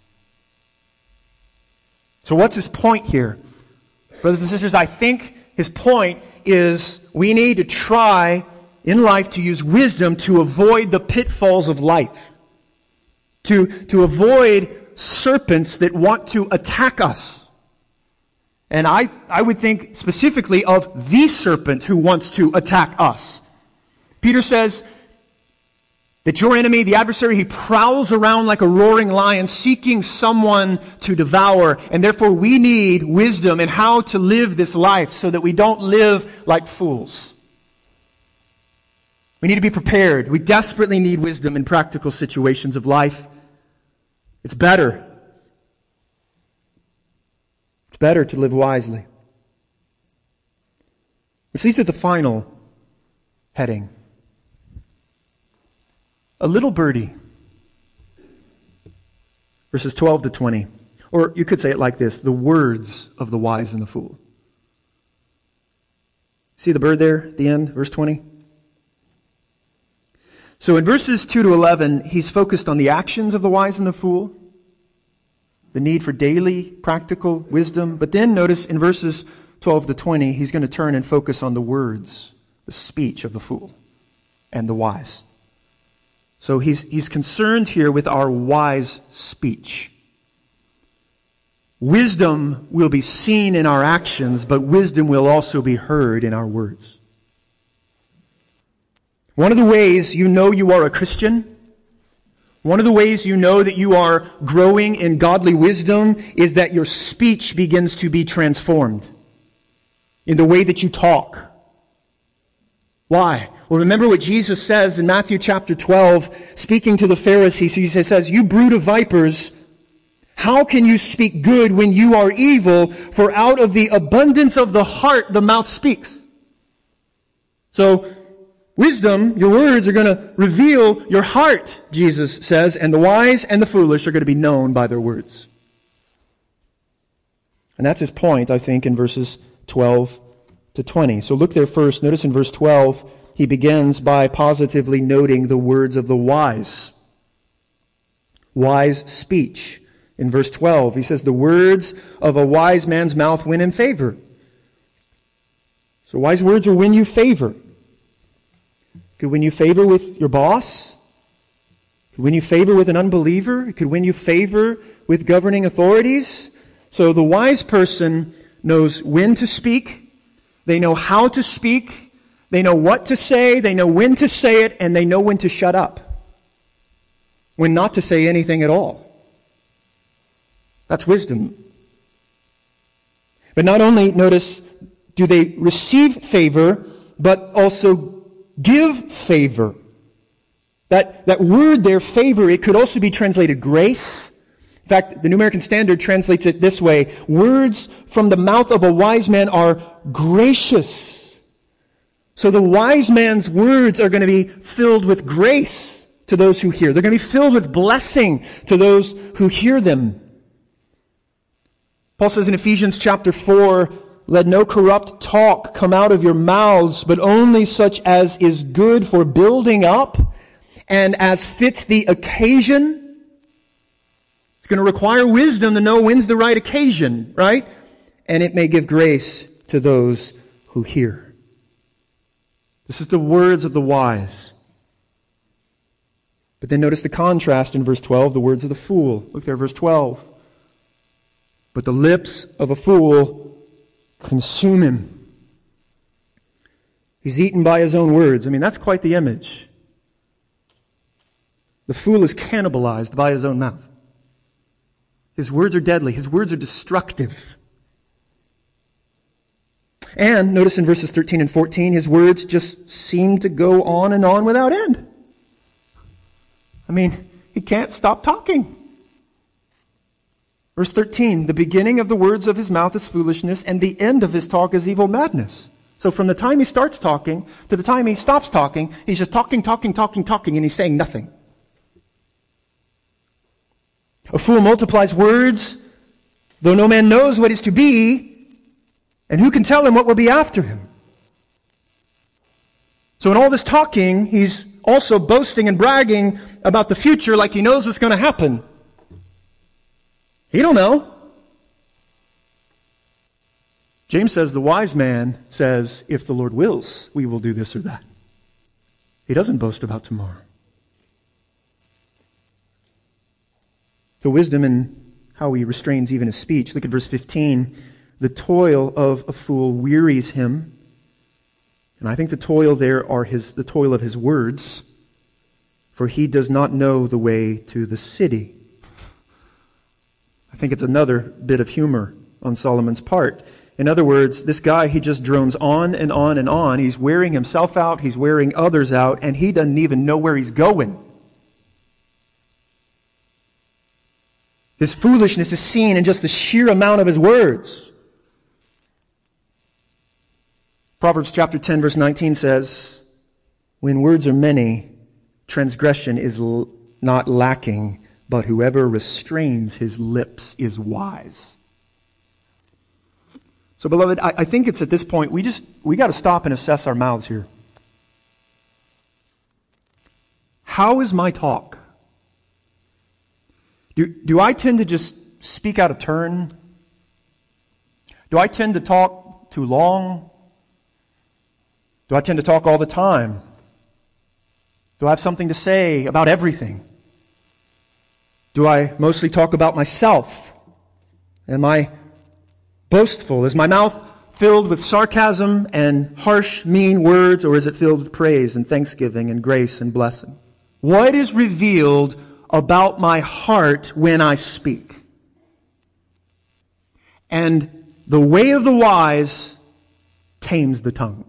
So what's his point here? Brothers and sisters, I think his point is we need to try in life to use wisdom to avoid the pitfalls of life. To, to avoid serpents that want to attack us. And I, I would think specifically of the serpent who wants to attack us. Peter says that your enemy, the adversary, he prowls around like a roaring lion seeking someone to devour. And therefore we need wisdom in how to live this life so that we don't live like fools. We need to be prepared. We desperately need wisdom in practical situations of life. It's better. It's better to live wisely. Which leads to the final heading. A little birdie. Verses twelve to twenty. Or you could say it like this. The words of the wise and the fool. See the bird there at the end, verse twenty? So in verses two to eleven, he's focused on the actions of the wise and the fool. The need for daily practical wisdom. But then notice in verses twelve to twenty, he's going to turn and focus on the words, the speech of the fool and the wise. So he's, he's concerned here with our wise speech. Wisdom will be seen in our actions, but wisdom will also be heard in our words. One of the ways you know you are a Christian, one of the ways you know that you are growing in godly wisdom is that your speech begins to be transformed in the way that you talk. Why? Well, remember what Jesus says in Matthew chapter twelve, speaking to the Pharisees. He says, "You brood of vipers, how can you speak good when you are evil? For out of the abundance of the heart, the mouth speaks." So, wisdom, your words are going to reveal your heart, Jesus says, and the wise and the foolish are going to be known by their words. And that's his point, I think, in verses twelve to twenty. So look there first. Notice in verse twelve, he begins by positively noting the words of the wise. Wise speech. In verse twelve, he says, the words of a wise man's mouth win him favor. So wise words will win you favor. It could win you favor with your boss. It could win you favor with an unbeliever. It could win you favor with governing authorities. So the wise person knows when to speak. They know how to speak. They know what to say. They know when to say it. And they know when to shut up. When not to say anything at all. That's wisdom. But not only, notice, do they receive favor, but also give favor. That, that word there, favor, it could also be translated grace. In fact, the New American Standard translates it this way. Words from the mouth of a wise man are gracious. So the wise man's words are going to be filled with grace to those who hear. They're going to be filled with blessing to those who hear them. Paul says in Ephesians chapter four, let no corrupt talk come out of your mouths, but only such as is good for building up and as fits the occasion. It's going to require wisdom to know when's the right occasion, right? And it may give grace to those who hear. This is the words of the wise. But then notice the contrast in verse twelve, the words of the fool. Look there, verse twelve. But the lips of a fool consume him. He's eaten by his own words. I mean, that's quite the image. The fool is cannibalized by his own mouth. His words are deadly. His words are destructive. And notice in verses thirteen and fourteen, his words just seem to go on and on without end. I mean, he can't stop talking. Verse thirteen, the beginning of the words of his mouth is foolishness, and the end of his talk is evil madness. So from the time he starts talking to the time he stops talking, he's just talking, talking, talking, talking, and he's saying nothing. A fool multiplies words, though no man knows what is to be, and who can tell him what will be after him? So in all this talking, he's also boasting and bragging about the future like he knows what's going to happen. He don't know. James says the wise man says, if the Lord wills, we will do this or that. He doesn't boast about tomorrow. The wisdom in how he restrains even his speech. Look at verse fifteen. The toil of a fool wearies him. And I think the toil there are his, the toil of his words. For he does not know the way to the city. I think it's another bit of humor on Solomon's part. In other words, this guy, he just drones on and on and on. He's wearing himself out. He's wearing others out. And he doesn't even know where he's going. His foolishness is seen in just the sheer amount of his words. Proverbs chapter ten verse nineteen says, when words are many, transgression is l- not lacking, but whoever restrains his lips is wise. So beloved, I, I think it's at this point, we just, we got to stop and assess our mouths here. How is my talk? Do, do I tend to just speak out of turn? Do I tend to talk too long? Do I tend to talk all the time? Do I have something to say about everything? Do I mostly talk about myself? Am I boastful? Is my mouth filled with sarcasm and harsh, mean words, or is it filled with praise and thanksgiving and grace and blessing? What is revealed about my heart when I speak? And the way of the wise tames the tongue.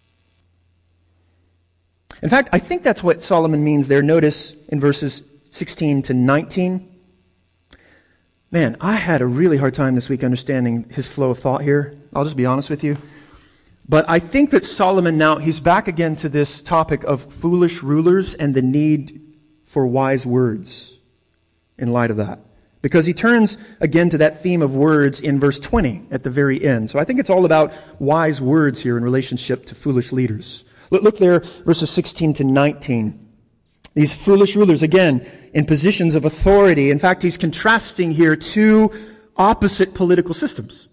In fact, I think that's what Solomon means there. Notice in verses sixteen to nineteen. Man, I had a really hard time this week understanding his flow of thought here. I'll just be honest with you. But I think that Solomon now, he's back again to this topic of foolish rulers and the need for wise words in light of that. Because he turns again to that theme of words in verse twenty at the very end. So I think it's all about wise words here in relationship to foolish leaders. Look, look there, verses sixteen to nineteen. These foolish rulers, again, in positions of authority. In fact, he's contrasting here two opposite political systems.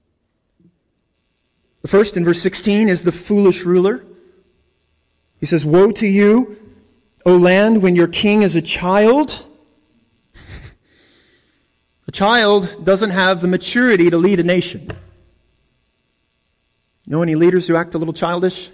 The first, in verse sixteen, is the foolish ruler. He says, woe to you, O land, when your king is a child. A child doesn't have the maturity to lead a nation. Know any leaders who act a little childish?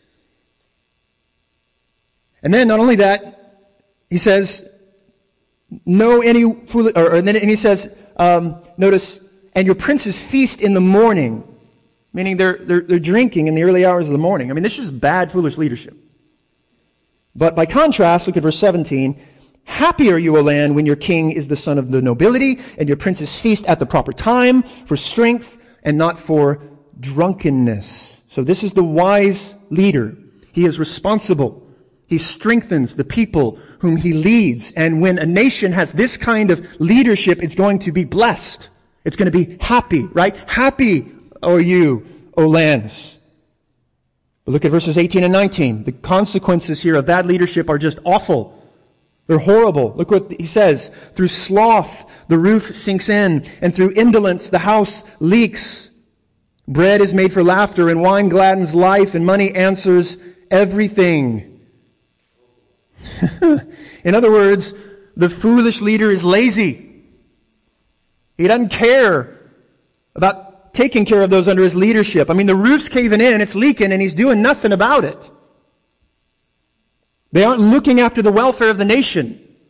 And then not only that, he says, no any foolish, or, or then and he says, um, notice, and your princes feast in the morning, meaning they're, they're they're drinking in the early hours of the morning. I mean, this is bad, foolish leadership. But by contrast, look at verse seventeen. Happy are you, O land, when your king is the son of the nobility, and your princes feast at the proper time for strength and not for drunkenness. So this is the wise leader. He is responsible. He strengthens the people whom he leads. And when a nation has this kind of leadership, it's going to be blessed. It's going to be happy, right? Happy are you, O lands. But look at verses eighteen and nineteen. The consequences here of bad leadership are just awful. They're horrible. Look what he says. Through sloth, the roof sinks in, and through indolence, the house leaks. Bread is made for laughter, and wine gladdens life, and money answers everything. In other words, the foolish leader is lazy. He doesn't care about taking care of those under his leadership. I mean, the roof's caving in, it's leaking, and he's doing nothing about it. They aren't looking after the welfare of the nation.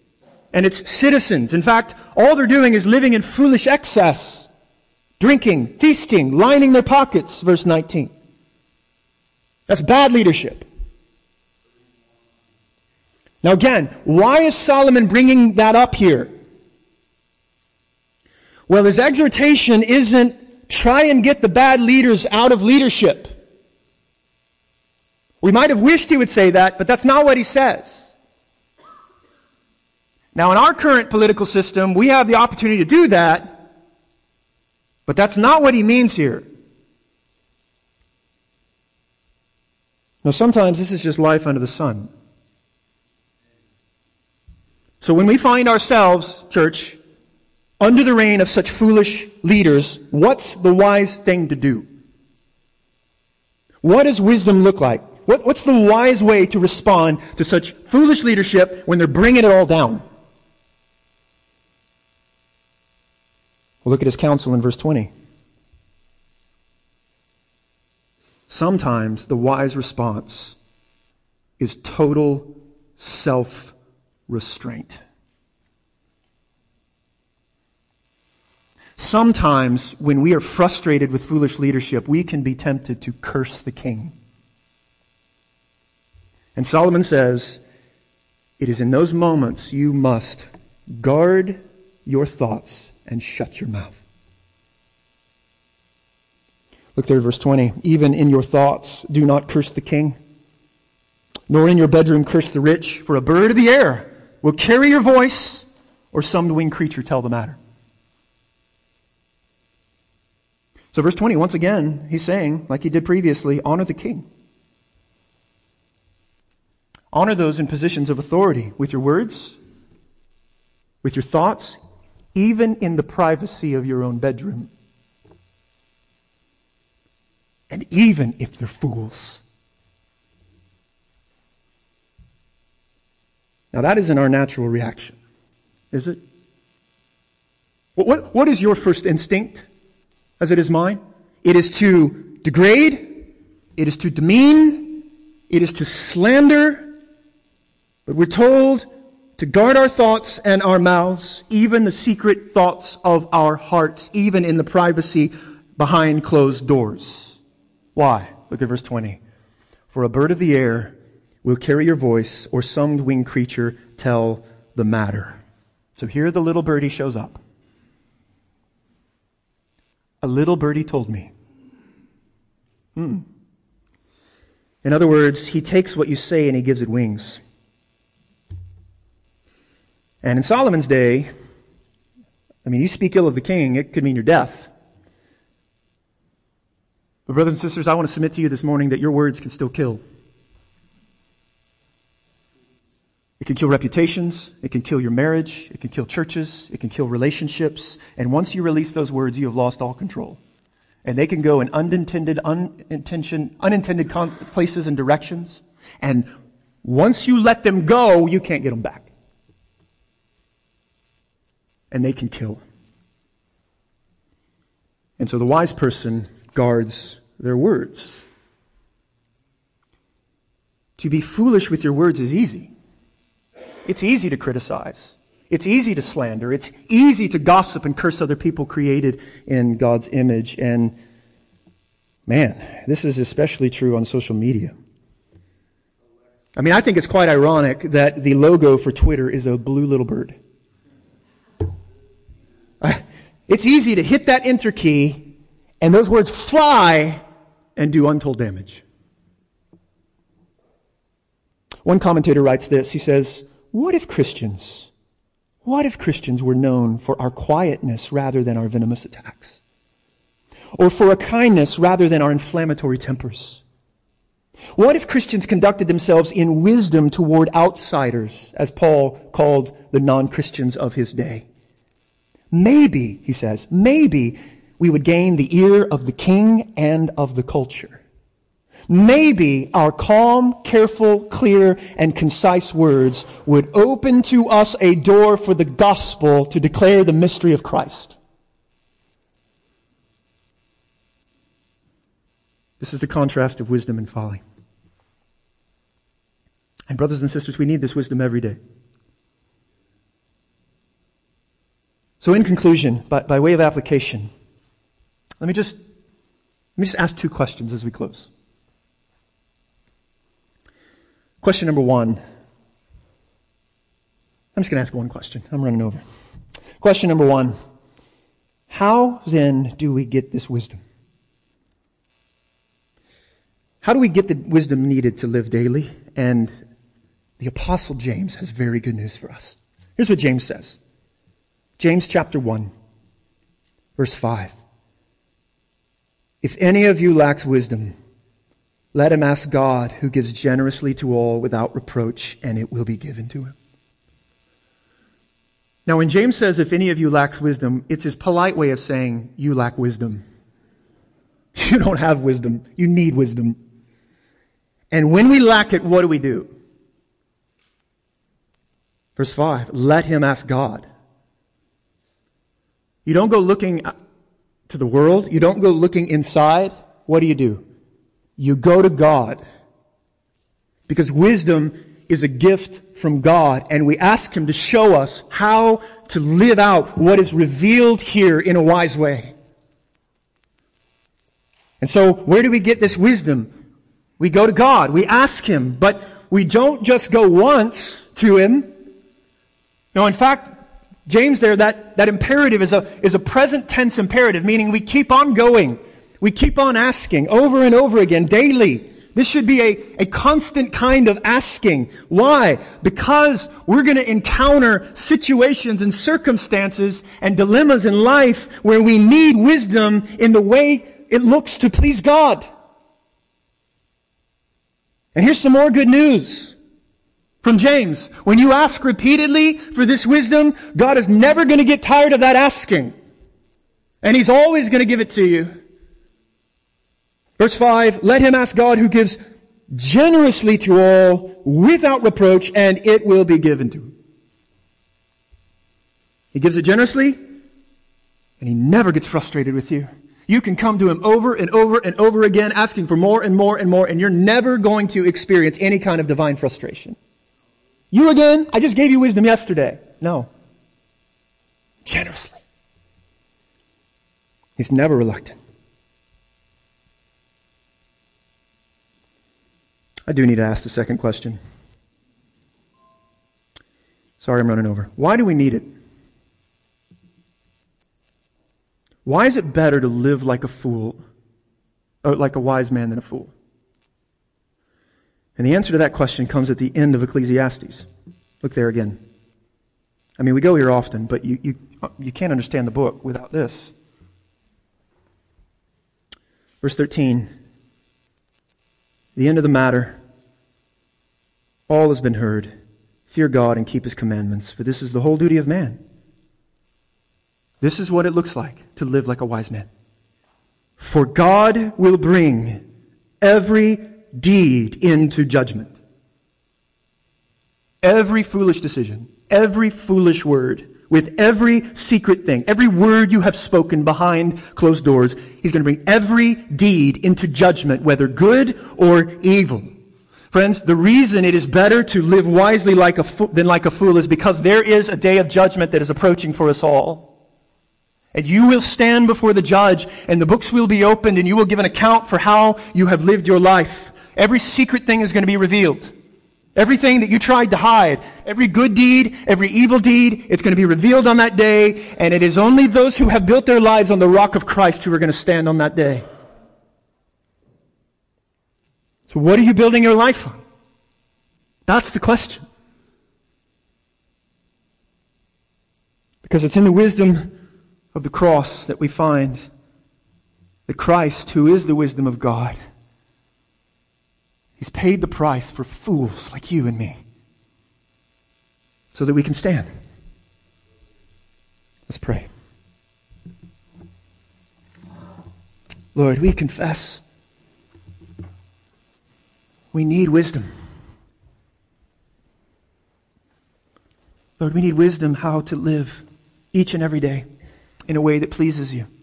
and its citizens. In fact, all they're doing is living in foolish excess, drinking, feasting, lining their pockets, verse nineteen. That's bad leadership. Now again, why is Solomon bringing that up here? Well, his exhortation isn't try and get the bad leaders out of leadership. We might have wished he would say that, but that's not what he says. Now, in our current political system, we have the opportunity to do that, but that's not what he means here. Now, sometimes this is just life under the sun. So when we find ourselves, church, under the reign of such foolish leaders, what's the wise thing to do? What does wisdom look like? What, what's the wise way to respond to such foolish leadership when they're bringing it all down? Well, look at his counsel in verse twenty. Sometimes the wise response is total self-restraint. Sometimes when we are frustrated with foolish leadership, we can be tempted to curse the king. And Solomon says, it is in those moments you must guard your thoughts and shut your mouth. Look there at verse twenty. Even in your thoughts, do not curse the king, nor in your bedroom curse the rich, for a bird of the air will carry your voice, or some winged creature tell the matter. So verse twenty, once again, he's saying, like he did previously, honor the king. Honor those in positions of authority with your words, with your thoughts, even in the privacy of your own bedroom. And even if they're fools. Now that isn't our natural reaction, is it? What, what, what is your first instinct, as it is mine? It is to degrade, it is to demean, it is to slander. But we're told to guard our thoughts and our mouths, even the secret thoughts of our hearts, even in the privacy behind closed doors. Why? Look at verse twenty. For a bird of the air will carry your voice, or some winged creature tell the matter. So here the little birdie shows up. A little birdie told me. Hmm. In other words, he takes what you say and he gives it wings. And in Solomon's day, I mean, you speak ill of the king, it could mean your death. But brothers and sisters, I want to submit to you this morning that your words can still kill. It can kill reputations, it can kill your marriage, it can kill churches, it can kill relationships. And once you release those words, you have lost all control. And they can go in unintended, unintention, unintended places and directions. And once you let them go, you can't get them back. And they can kill. And so the wise person guards their words. To be foolish with your words is easy. It's easy to criticize. It's easy to slander. It's easy to gossip and curse other people created in God's image. And man, this is especially true on social media. I mean, I think it's quite ironic that the logo for Twitter is a blue little bird. It's easy to hit that enter key and those words fly and do untold damage. One commentator writes this. He says, what if Christians, what if Christians were known for our quietness rather than our venomous attacks? Or for a kindness rather than our inflammatory tempers? What if Christians conducted themselves in wisdom toward outsiders, as Paul called the non-Christians of his day? Maybe, he says, maybe we would gain the ear of the king and of the culture. Maybe our calm, careful, clear, and concise words would open to us a door for the gospel to declare the mystery of Christ. This is the contrast of wisdom and folly. And brothers and sisters, we need this wisdom every day. So in conclusion, by, by way of application, let me just let me just ask two questions as we close. Question number one. I'm just going to ask one question. I'm running over. Question number one. How then do we get this wisdom? How do we get the wisdom needed to live daily? And the Apostle James has very good news for us. Here's what James says. James chapter one, verse five. If any of you lacks wisdom, let him ask God, who gives generously to all without reproach, and it will be given to him. Now, when James says, if any of you lacks wisdom, it's his polite way of saying, you lack wisdom. You don't have wisdom. You need wisdom. And when we lack it, what do we do? Verse five, let him ask God. You don't go looking to the world. You don't go looking inside. What do you do? You go to God. Because wisdom is a gift from God, and we ask Him to show us how to live out what is revealed here in a wise way. And so, where do we get this wisdom? We go to God. We ask Him, but we don't just go once to Him. No, in fact, James there, that, that imperative is a, is a present tense imperative, meaning we keep on going. We keep on asking over and over again, daily. This should be a, a constant kind of asking. Why? Because we're going to encounter situations and circumstances and dilemmas in life where we need wisdom in the way it looks to please God. And here's some more good news from James. When you ask repeatedly for this wisdom, God is never going to get tired of that asking. And He's always going to give it to you. Verse five, let him ask God who gives generously to all without reproach, and it will be given to him. He gives it generously, and He never gets frustrated with you. You can come to Him over and over and over again, asking for more and more and more, and you're never going to experience any kind of divine frustration. You again? I just gave you wisdom yesterday. No. Generously. He's never reluctant. I do need to ask the second question. Sorry, I'm running over. Why do we need it? Why is it better to live like a fool, or like a wise man than a fool? And the answer to that question comes at the end of Ecclesiastes. Look there again. I mean, we go here often, but you, you, you can't understand the book without this. Verse thirteen. The end of the matter. All has been heard. Fear God and keep His commandments, for this is the whole duty of man. This is what it looks like to live like a wise man. For God will bring every deed into judgment. Every foolish decision, every foolish word, with every secret thing, every word you have spoken behind closed doors, He's going to bring every deed into judgment, whether good or evil. Friends, the reason it is better to live wisely like a fo- than like a fool is because there is a day of judgment that is approaching for us all. And you will stand before the judge, and the books will be opened, and you will give an account for how you have lived your life. Every secret thing is going to be revealed. Everything that you tried to hide, every good deed, every evil deed, it's going to be revealed on that day, and it is only those who have built their lives on the rock of Christ who are going to stand on that day. So what are you building your life on? That's the question. Because it's in the wisdom of the cross that we find that Christ, who is the wisdom of God, He's paid the price for fools like you and me so that we can stand. Let's pray. Lord, we confess we need wisdom. Lord, we need wisdom how to live each and every day in a way that pleases you.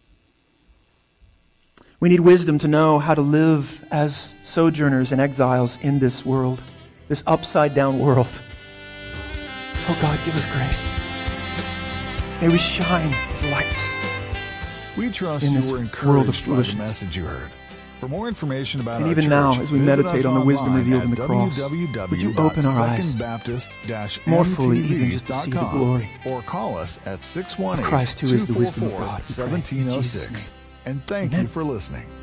We need wisdom to know how to live as sojourners and exiles in this world, this upside down world. Oh God, give us grace. May we shine as lights. We trust in you this were world of encouraged by the foolishness. message you heard. For more information about And our even church, now, as we visit meditate us on the wisdom online revealed at in the cross, w w would you w open dot our eyes second baptist dash more fully m t v even just to dot see the com glory or call us at six one eight, Christ, who two is the four wisdom of four, God, one seven we pray in zero Jesus' six. name. And thank Amen. you for listening.